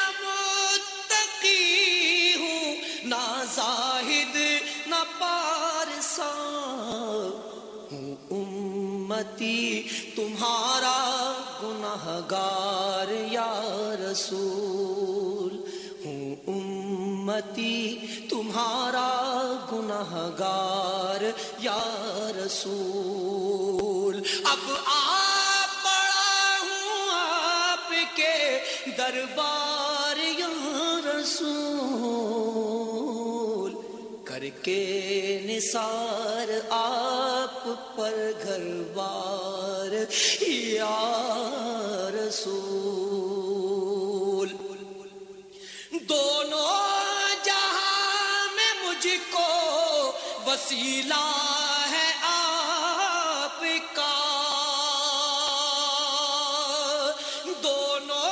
S6: متقی ہوں، نہ زاہد نہ پارسا، ہوں امتی تمہارا گنہگار یا رسول، ہوں امتی تمہارا گنہگار یا رسول، اب آ پڑا ہوں آپ کے دربار یا رسول، کر کے نثار آپ پر گھر بار یا رسول. دونوں جہاں میں مجھ کو وسیلہ ہے آپ کا، دونوں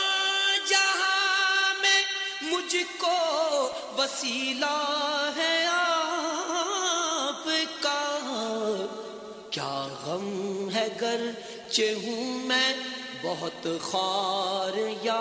S6: جہاں میں مجھ کو وسیلہ ہے آپ کا. کیا غم ہے گرچہ ہوں میں بہت خوار یا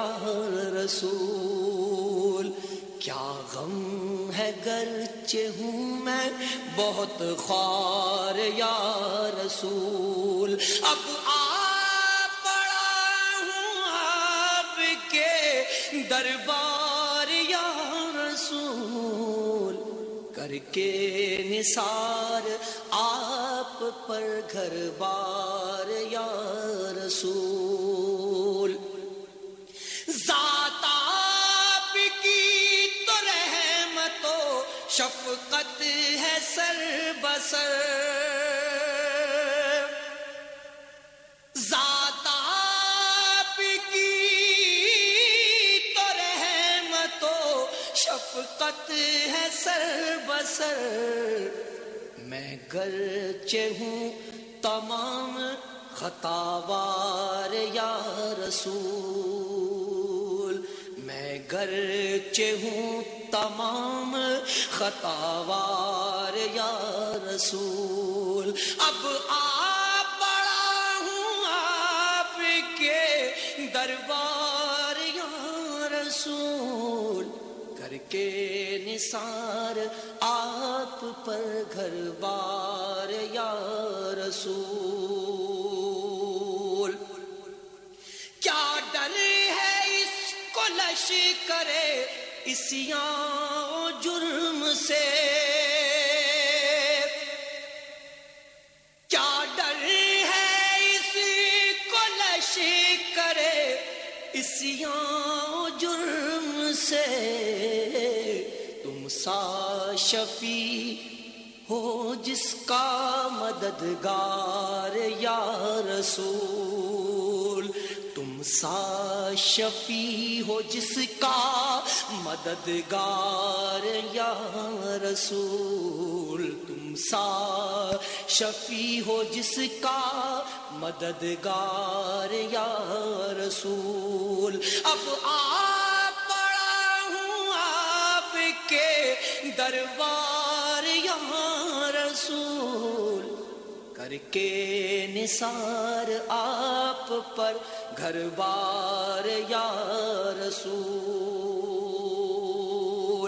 S6: رسول، کیا غم ہے گرچہ ہوں میں بہت خوار یا رسول. اب آپ پڑا ہوں آپ کے دربار یا رسول، کر کے نثار آپ پر گھر بار یا رسول. ذات آپ کی تو رحمت و شفقت ہے سر بسر، ذات آپ کی تو رحمت و شفقت ہے سر بسر. میں گرچہ ہوں تمام خطاوار یا رسول، میں گرچہ ہوں تمام خطاوار یا رسول. اب آپ پڑا ہوں آپ کے دربار یا رسول، کر کے نثار آپ پر گھر بار یا رسول. کیا ڈر ہے اس کو لشکر عصیاں و جرم سے، کیا ڈر ہے اس کو لشکر عصیاں و جرم سے. تم سا شفیع ہو جس کا مددگار یا رسول، تم سا شفیع ہو جس کا مددگار یا رسول، تم سا شفیع ہو جس کا مددگار یا رسول. اب آپ پڑا ہوں آپ کے دربار یا رسول، کر کے نثار آپ پر گھر بار یا رسول.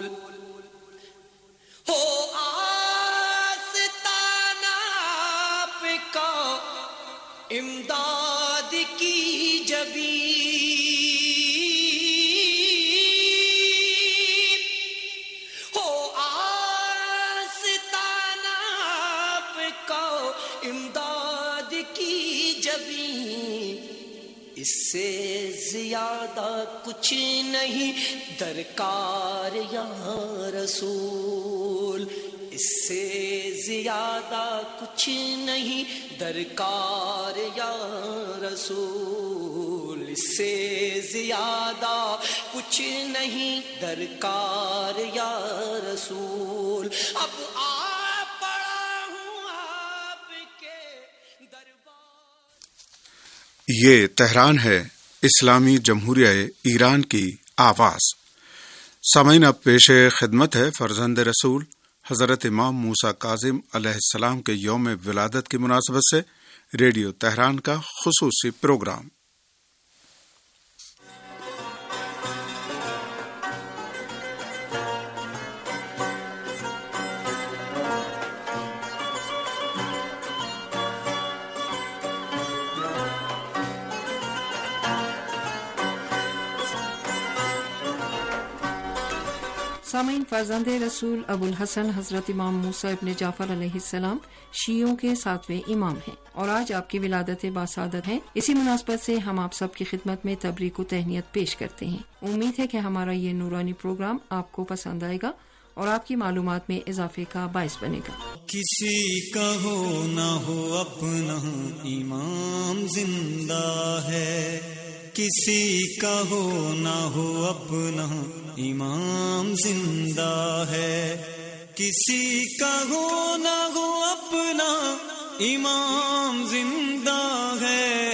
S6: ہو آستانہ آپ کا امداد کی جبیں، امداد کی جبیں، اس سے زیادہ کچھ نہیں درکار یا رسول، اس سے زیادہ کچھ نہیں درکار یا رسول، اس سے زیادہ کچھ نہیں درکار یا رسول. اب آپ پڑا ہوں آپ کے دربار.
S3: یہ تہران ہے، اسلامی جمہوریہ ایران کی آواز. سامعین، اب پیش خدمت ہے فرزند رسول حضرت امام موسیٰ کاظم علیہ السلام کے یوم ولادت کی مناسبت سے ریڈیو تہران کا خصوصی پروگرام.
S7: سامعین، فرزند رسول ابو الحسن حضرت امام موسیٰ ابن جعفر علیہ السلام شیعوں کے ساتویں امام ہیں اور آج آپ کی ولادت باسعادت ہے۔ اسی مناسبت سے ہم آپ سب کی خدمت میں تبریک و تہنیت پیش کرتے ہیں۔ امید ہے کہ ہمارا یہ نورانی پروگرام آپ کو پسند آئے گا اور آپ کی معلومات میں اضافے کا باعث بنے گا۔
S8: کسی کا ہو نہ ہو اپنا امام زندہ ہے، کسی کا ہو نہ ہو اپنا امام زندہ ہے، کسی کا ہو نہ ہو اپنا امام زندہ ہے،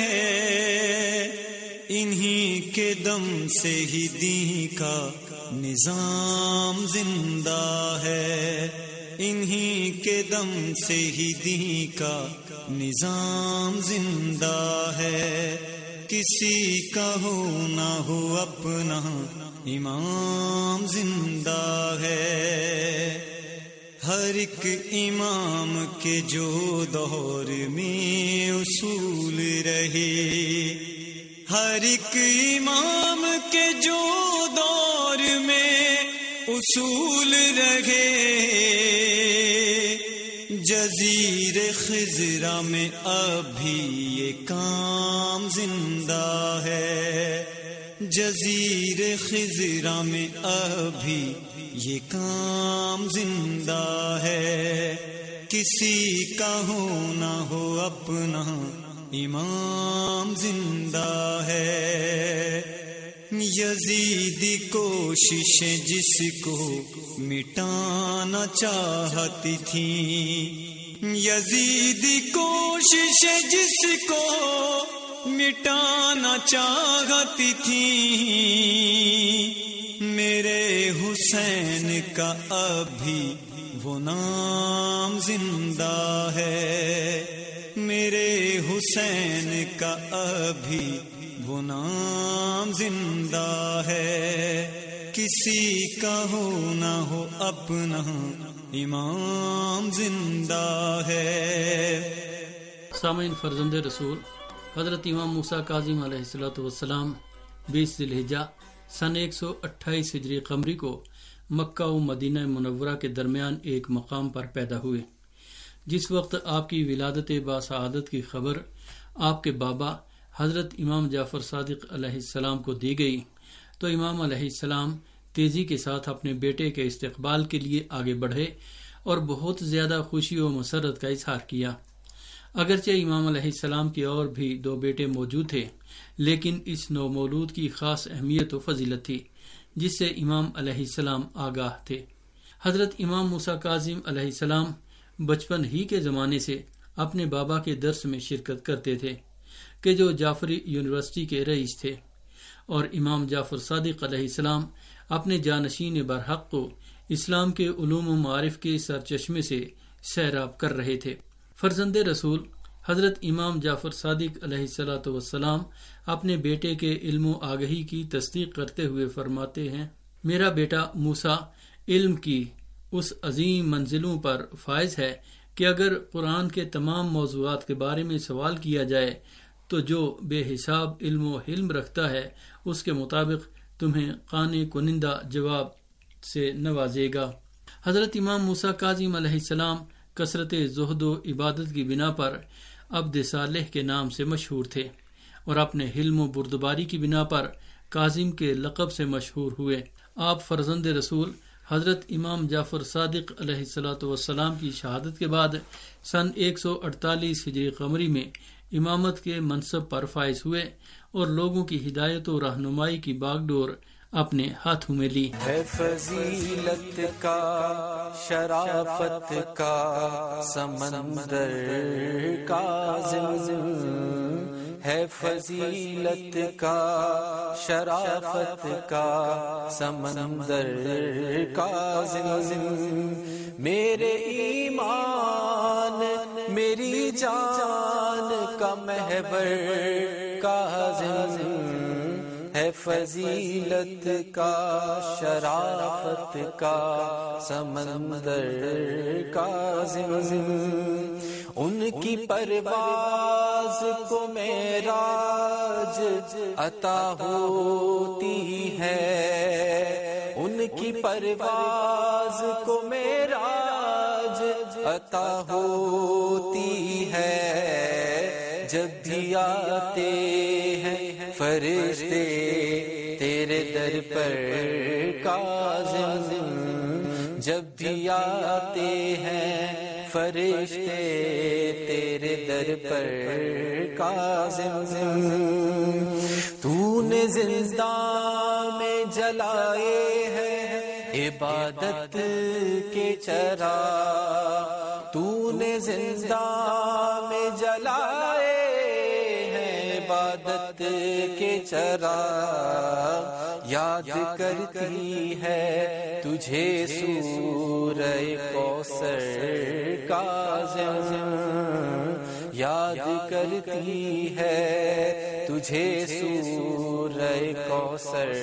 S8: انہی کے دم سے ہی دین کا نظام زندہ ہے، انہی کے دم سے ہی دین کا نظام زندہ ہے، کسی کا ہو نہ ہو اپنا امام زندہ ہے۔ ہر ایک امام کے جو دور میں اصول رہے، ہر ایک امام کے جو دور میں اصول رہے، جزیر خضرا میں ابھی یہ کام زندہ ہے، جزیر خضرا میں ابھی یہ کام زندہ ہے، کسی کا ہو نہ ہو اپنا امام زندہ ہے۔ یزیدی کوششیں جس کو مٹانا چاہتی تھیں، یزیدی کوششیں جس کو مٹانا چاہتی تھیں، میرے حسین کا ابھی وہ نام زندہ ہے، میرے حسین کا ابھی وہ نام زندہ ہے، کسی کا ہو نہ ہو اپنا امام زندہ ہے۔
S9: سامعین، فرزند رسول حضرت امام موسیٰ کاظم علیہ الصلوۃ والسلام بیس ذی الحجہ سن ایک سو اٹھائیس ہجری قمری کو مکہ و مدینہ منورہ کے درمیان ایک مقام پر پیدا ہوئے۔ جس وقت آپ کی ولادت باسعادت کی خبر آپ کے بابا حضرت امام جعفر صادق علیہ السلام کو دی گئی تو امام علیہ السلام تیزی کے ساتھ اپنے بیٹے کے استقبال کے لیے آگے بڑھے اور بہت زیادہ خوشی و مسرت کا اظہار کیا۔ اگرچہ امام علیہ السلام کے اور بھی دو بیٹے موجود تھے، لیکن اس نو مولود کی خاص اہمیت و فضیلت تھی جس سے امام علیہ السلام آگاہ تھے۔ حضرت امام موسیٰ کاظم علیہ السلام بچپن ہی کے زمانے سے اپنے بابا کے درس میں شرکت کرتے تھے کہ جو جعفری یونیورسٹی کے رئیس تھے، اور امام جعفر صادق علیہ السلام اپنے جانشین برحق کو اسلام کے علوم و معارف کے سرچشمے سے سیراب کر رہے تھے۔ فرزند رسول حضرت امام جعفر صادق علیہ الصلوۃ والسلام اپنے بیٹے کے علم و آگہی کی تصدیق کرتے ہوئے فرماتے ہیں، میرا بیٹا موسیٰ علم کی اس عظیم منزلوں پر فائز ہے کہ اگر قرآن کے تمام موضوعات کے بارے میں سوال کیا جائے تو جو بے حساب علم و حلم رکھتا ہے اس کے مطابق تمہیں قانع کنندہ جواب سے نوازے گا۔ حضرت امام موسیٰ کاظم علیہ السلام کثرت زہد و عبادت کی بنا پر عبد صالح کے نام سے مشہور تھے اور اپنے حلم و بردباری کی بنا پر کاظم کے لقب سے مشہور ہوئے۔ آپ فرزند رسول حضرت امام جعفر صادق علیہ الصلوۃ والسلام کی شہادت کے بعد سن ایک سو اڑتالیس ہجری قمری میں امامت کے منصب پر فائز ہوئے اور لوگوں کی ہدایت و رہنمائی کی باغ ڈور اپنے ہاتھوں میں لی۔
S6: ہے فضیلت کا شرافت کا سمندر کاظم، ہے فضیلت کا شرافت کا سمندر کاظم، میرے ایمان میری جان کا محور کاظم، ہے فضیلت کا شرافت کا سمندر کاظم، ان کی پرواز کو معراج عطا ہوتی ہے، ان ان کی پرواز کو معراج عطا ہوتی ہے، جب بھی آتے ہیں فرشتے تیرے در پر کاظم، جب بھی آتے ہیں فرشتے تیرے در پر کاظم، تو نے زندان میں جلائے ہیں عبادت کے چراغ، تو نے زندان میں جلائے ہیں عبادت کے چراغ، یاد کرتی ہے تجھے سورہ کوثر کاظم، یاد کرتی ہے تجھے سورہ کوثر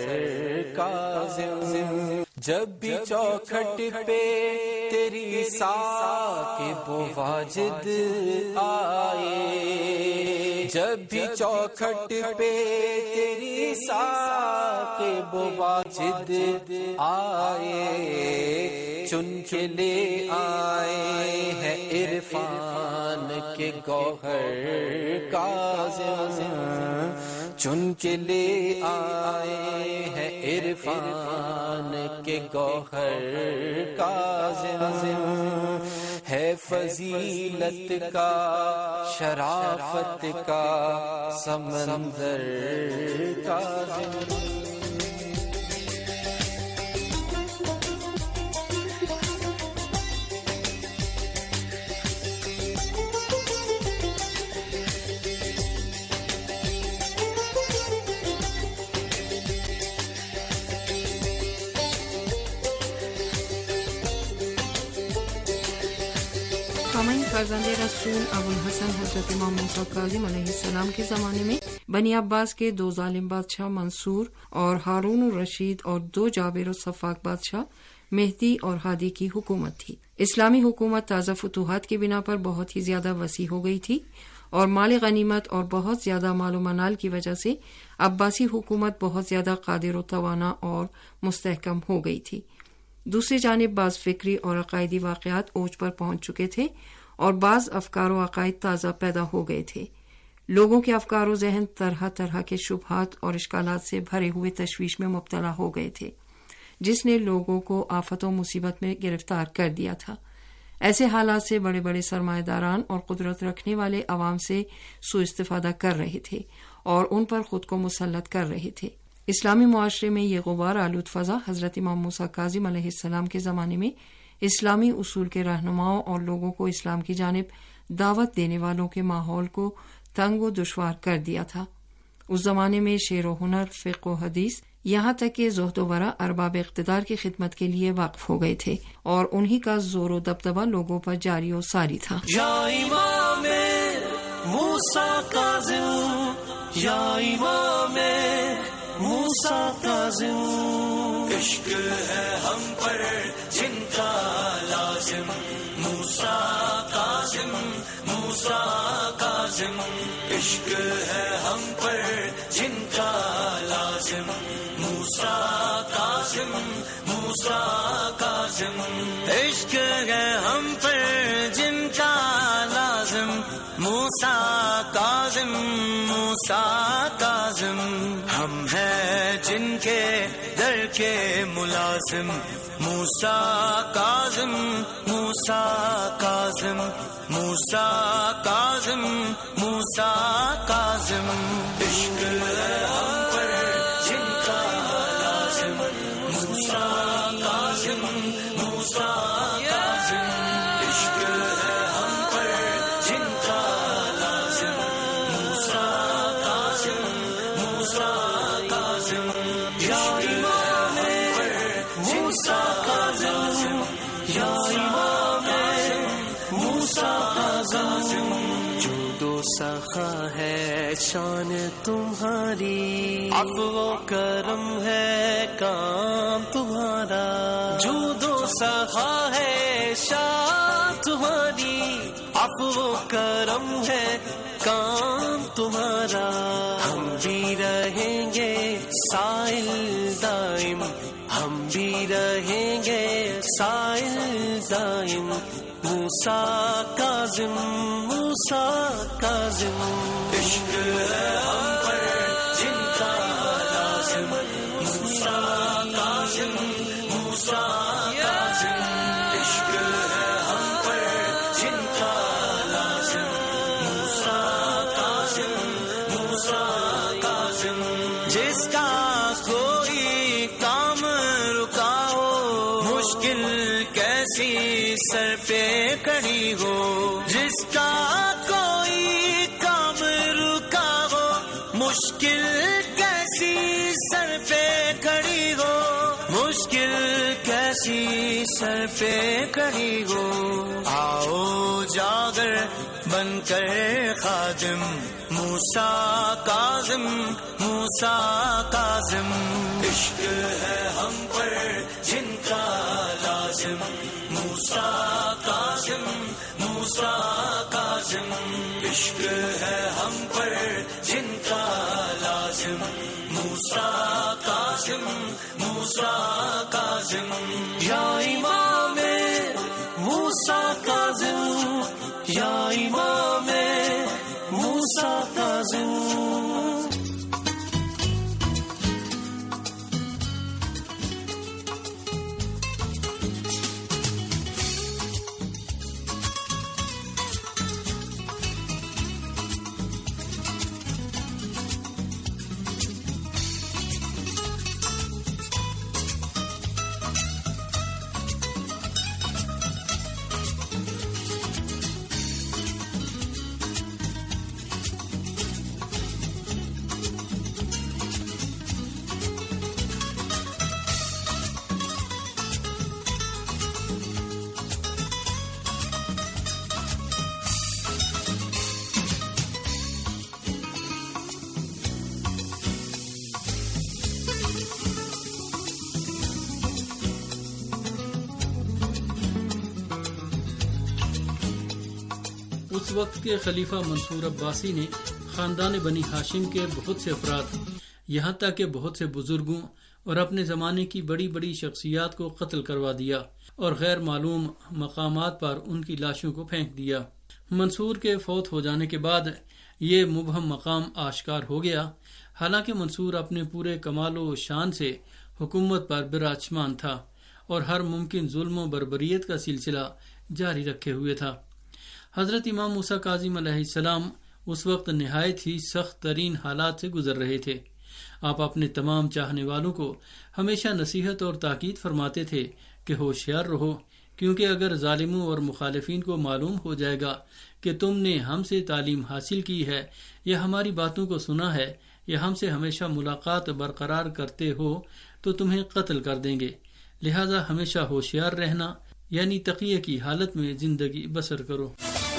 S6: کاظم، جب بھی چوکھٹ پہ تیری ساکب واجد آئے، جب بھی چوکھٹ پہ تیری ساکب واجد آئے، چن کے لے آئے ہیں عرفان کے گوہر کاظم، چن کے لے آئے ہیں عرفان کے گوہر کاظم، ہے فضیلت کا شرافت کا سمندر کاظم۔
S7: فرزند رسول ابو الحسن حضرت امام موسیٰ کاظم علیہ السلام کے زمانے میں بنی عباس کے دو ظالم بادشاہ منصور اور ہارون الرشید اور دو جابر و صفاق بادشاہ مہدی اور ہادی کی حکومت تھی۔ اسلامی حکومت تازہ فتوحات کی بنا پر بہت ہی زیادہ وسیع ہو گئی تھی اور مال غنیمت اور بہت زیادہ مال و منال کی وجہ سے عباسی حکومت بہت زیادہ قادر و توانا اور مستحکم ہو گئی تھی۔ دوسری جانب بعض فکری اور عقائدی واقعات اوج پر پہنچ چکے تھے اور بعض افکار و عقائد تازہ پیدا ہو گئے تھے۔ لوگوں کے افکار و ذہن طرح طرح کے شبہات اور اشکالات سے بھرے ہوئے تشویش میں مبتلا ہو گئے تھے، جس نے لوگوں کو آفت و مصیبت میں گرفتار کر دیا تھا۔ ایسے حالات سے بڑے بڑے سرمایہ داران اور قدرت رکھنے والے عوام سے سوء استفادہ کر رہے تھے اور ان پر خود کو مسلط کر رہے تھے۔ اسلامی معاشرے میں یہ غبار آلود فضا حضرت امام موسیٰ کاظم علیہ السلام کے زمانے میں اسلامی اصول کے رہنماؤں اور لوگوں کو اسلام کی جانب دعوت دینے والوں کے ماحول کو تنگ و دشوار کر دیا تھا۔ اس زمانے میں شعر و ہنر، فقہ و حدیث، یہاں تک کہ زہد و ورع ارباب اقتدار کی خدمت کے لیے واقف ہو گئے تھے اور انہی کا زور و دبدبہ لوگوں پر جاری و ساری تھا۔
S8: یا امام موسیٰ کاظم، یا امام موسیٰ کاظم، عشق ہے ہم پر جن کا لازم، موسیٰ کاظم، موسیٰ کاظم، عشق ہے ہم پر جن کا لازم، موسیٰ کاظم، موسیٰ کاظم، عشق ہے ہم پر جن کا لازم، موسیٰ کاظم، موسیٰ کاظم، ہم ہیں جن کے در کے ملازم، موسیٰ کاظم، موسیٰ کاظم، موسیٰ کاظم، موسیٰ کاظم، عشق ہے ہم پر جن کا لازم، موسیٰ کاظم، موسیٰ کاظم، عشق ہے ہم پر جن کا لازم، موسیٰ کاظم، موسیٰ کاظم، یا امام موسیٰ کاظم، یا امام موسیٰ کاظم، جود و سخا ہے شان تمہاری، عفو و کرم ہے کام تمہارا، جود و سخا ہے شان تمہاری، عفو و کرم ہے کام تمہارا، ہم بھی رہیں گے سائل دائم، ہم بھی ہی رہیں گے سائل دائم موسیٰ کاظم موسیٰ کاظم عشق ہے ہم پر جن کا لازم موسیٰ کاظم موسیٰ کاظم عشق ہے ہم پر جن کا لازم موسیٰ کاظم موسیٰ کاظم جس کا کوئی کام رکا ہو مشکل کیسی سر پہ کھڑی ہو جس کا کوئی کام رکا ہو مشکل کیسی سر پہ کھڑی ہو مشکل کیسی سر پہ کھڑی ہو آؤ جاگر بن کر خادم موسیٰ کاظم موسیٰ کاظم عشق ہے ہم پر جن کا لازم موسیٰ کاظم موسیٰ کاظم عشق ہے ہم پر جن کا لازم موسیٰ کاظم موسیٰ کاظم یا امام موسیٰ کاظم یا امام موسیٰ کاظم
S9: اس وقت کے خلیفہ منصور عباسی نے خاندان بنی ہاشم کے بہت سے افراد یہاں تک کہ بہت سے بزرگوں اور اپنے زمانے کی بڑی بڑی شخصیات کو قتل کروا دیا اور غیر معلوم مقامات پر ان کی لاشوں کو پھینک دیا۔ منصور کے فوت ہو جانے کے بعد یہ مبہم مقام آشکار ہو گیا، حالانکہ منصور اپنے پورے کمال و شان سے حکومت پر براجمان تھا اور ہر ممکن ظلم و بربریت کا سلسلہ جاری رکھے ہوئے تھا۔ حضرت امام موسیٰ کاظم علیہ السلام اس وقت نہایت ہی سخت ترین حالات سے گزر رہے تھے۔ آپ اپنے تمام چاہنے والوں کو ہمیشہ نصیحت اور تاکید فرماتے تھے کہ ہوشیار رہو، کیونکہ اگر ظالموں اور مخالفین کو معلوم ہو جائے گا کہ تم نے ہم سے تعلیم حاصل کی ہے یا ہماری باتوں کو سنا ہے یا ہم سے ہمیشہ ملاقات برقرار کرتے ہو تو تمہیں قتل کر دیں گے، لہذا ہمیشہ ہوشیار رہنا یعنی تقیہ کی حالت میں زندگی بسر کرو۔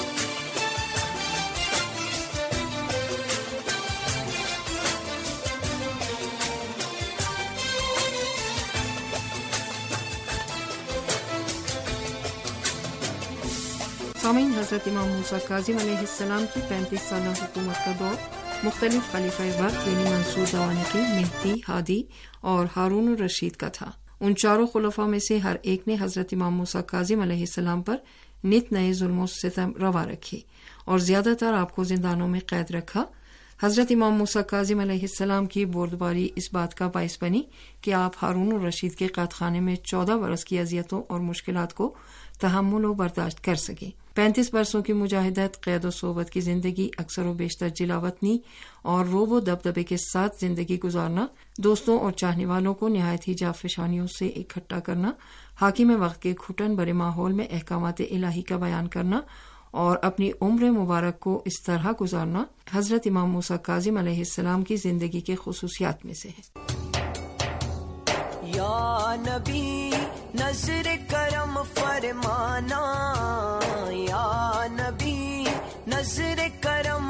S7: سامعین، حضرت امام موسیٰ کاظم علیہ السلام کی پینتیس سالہ حکومت کا دور مختلف خلیفہ وقت یعنی منصور دوانقی، مہدی، ہادی اور ہارون الرشید کا تھا۔ ان چاروں خلفاء میں سے ہر ایک نے حضرت امام موسیٰ کاظم علیہ السلام پر نت نئے ظلم و ستم روا رکھے اور زیادہ تر آپ کو زندانوں میں قید رکھا۔ حضرت امام موسیٰ کاظم علیہ السلام کی بردباری اس بات کا باعث بنی کہ آپ ہارون الرشید کے قید خانے میں چودہ برس کی اذیتوں اور مشکلات کو تحمل و برداشت کر سکے۔ پینتیس برسوں کی مجاہدت، قید و صحبت کی زندگی، اکثر و بیشتر جلا وطنی اور روب و دبدبے کے ساتھ زندگی گزارنا، دوستوں اور چاہنے والوں کو نہایت ہی جافشانیوں سے اکٹھا کرنا، حاکم وقت کے گھٹن بھرے ماحول میں احکامات الہی کا بیان کرنا اور اپنی عمر مبارک کو اس طرح گزارنا حضرت امام موسیٰ کاظم علیہ السلام کی زندگی کے خصوصیات میں سے ہے۔
S6: یا نبی نظر کرم فرمانا، یا نبی نظر کرم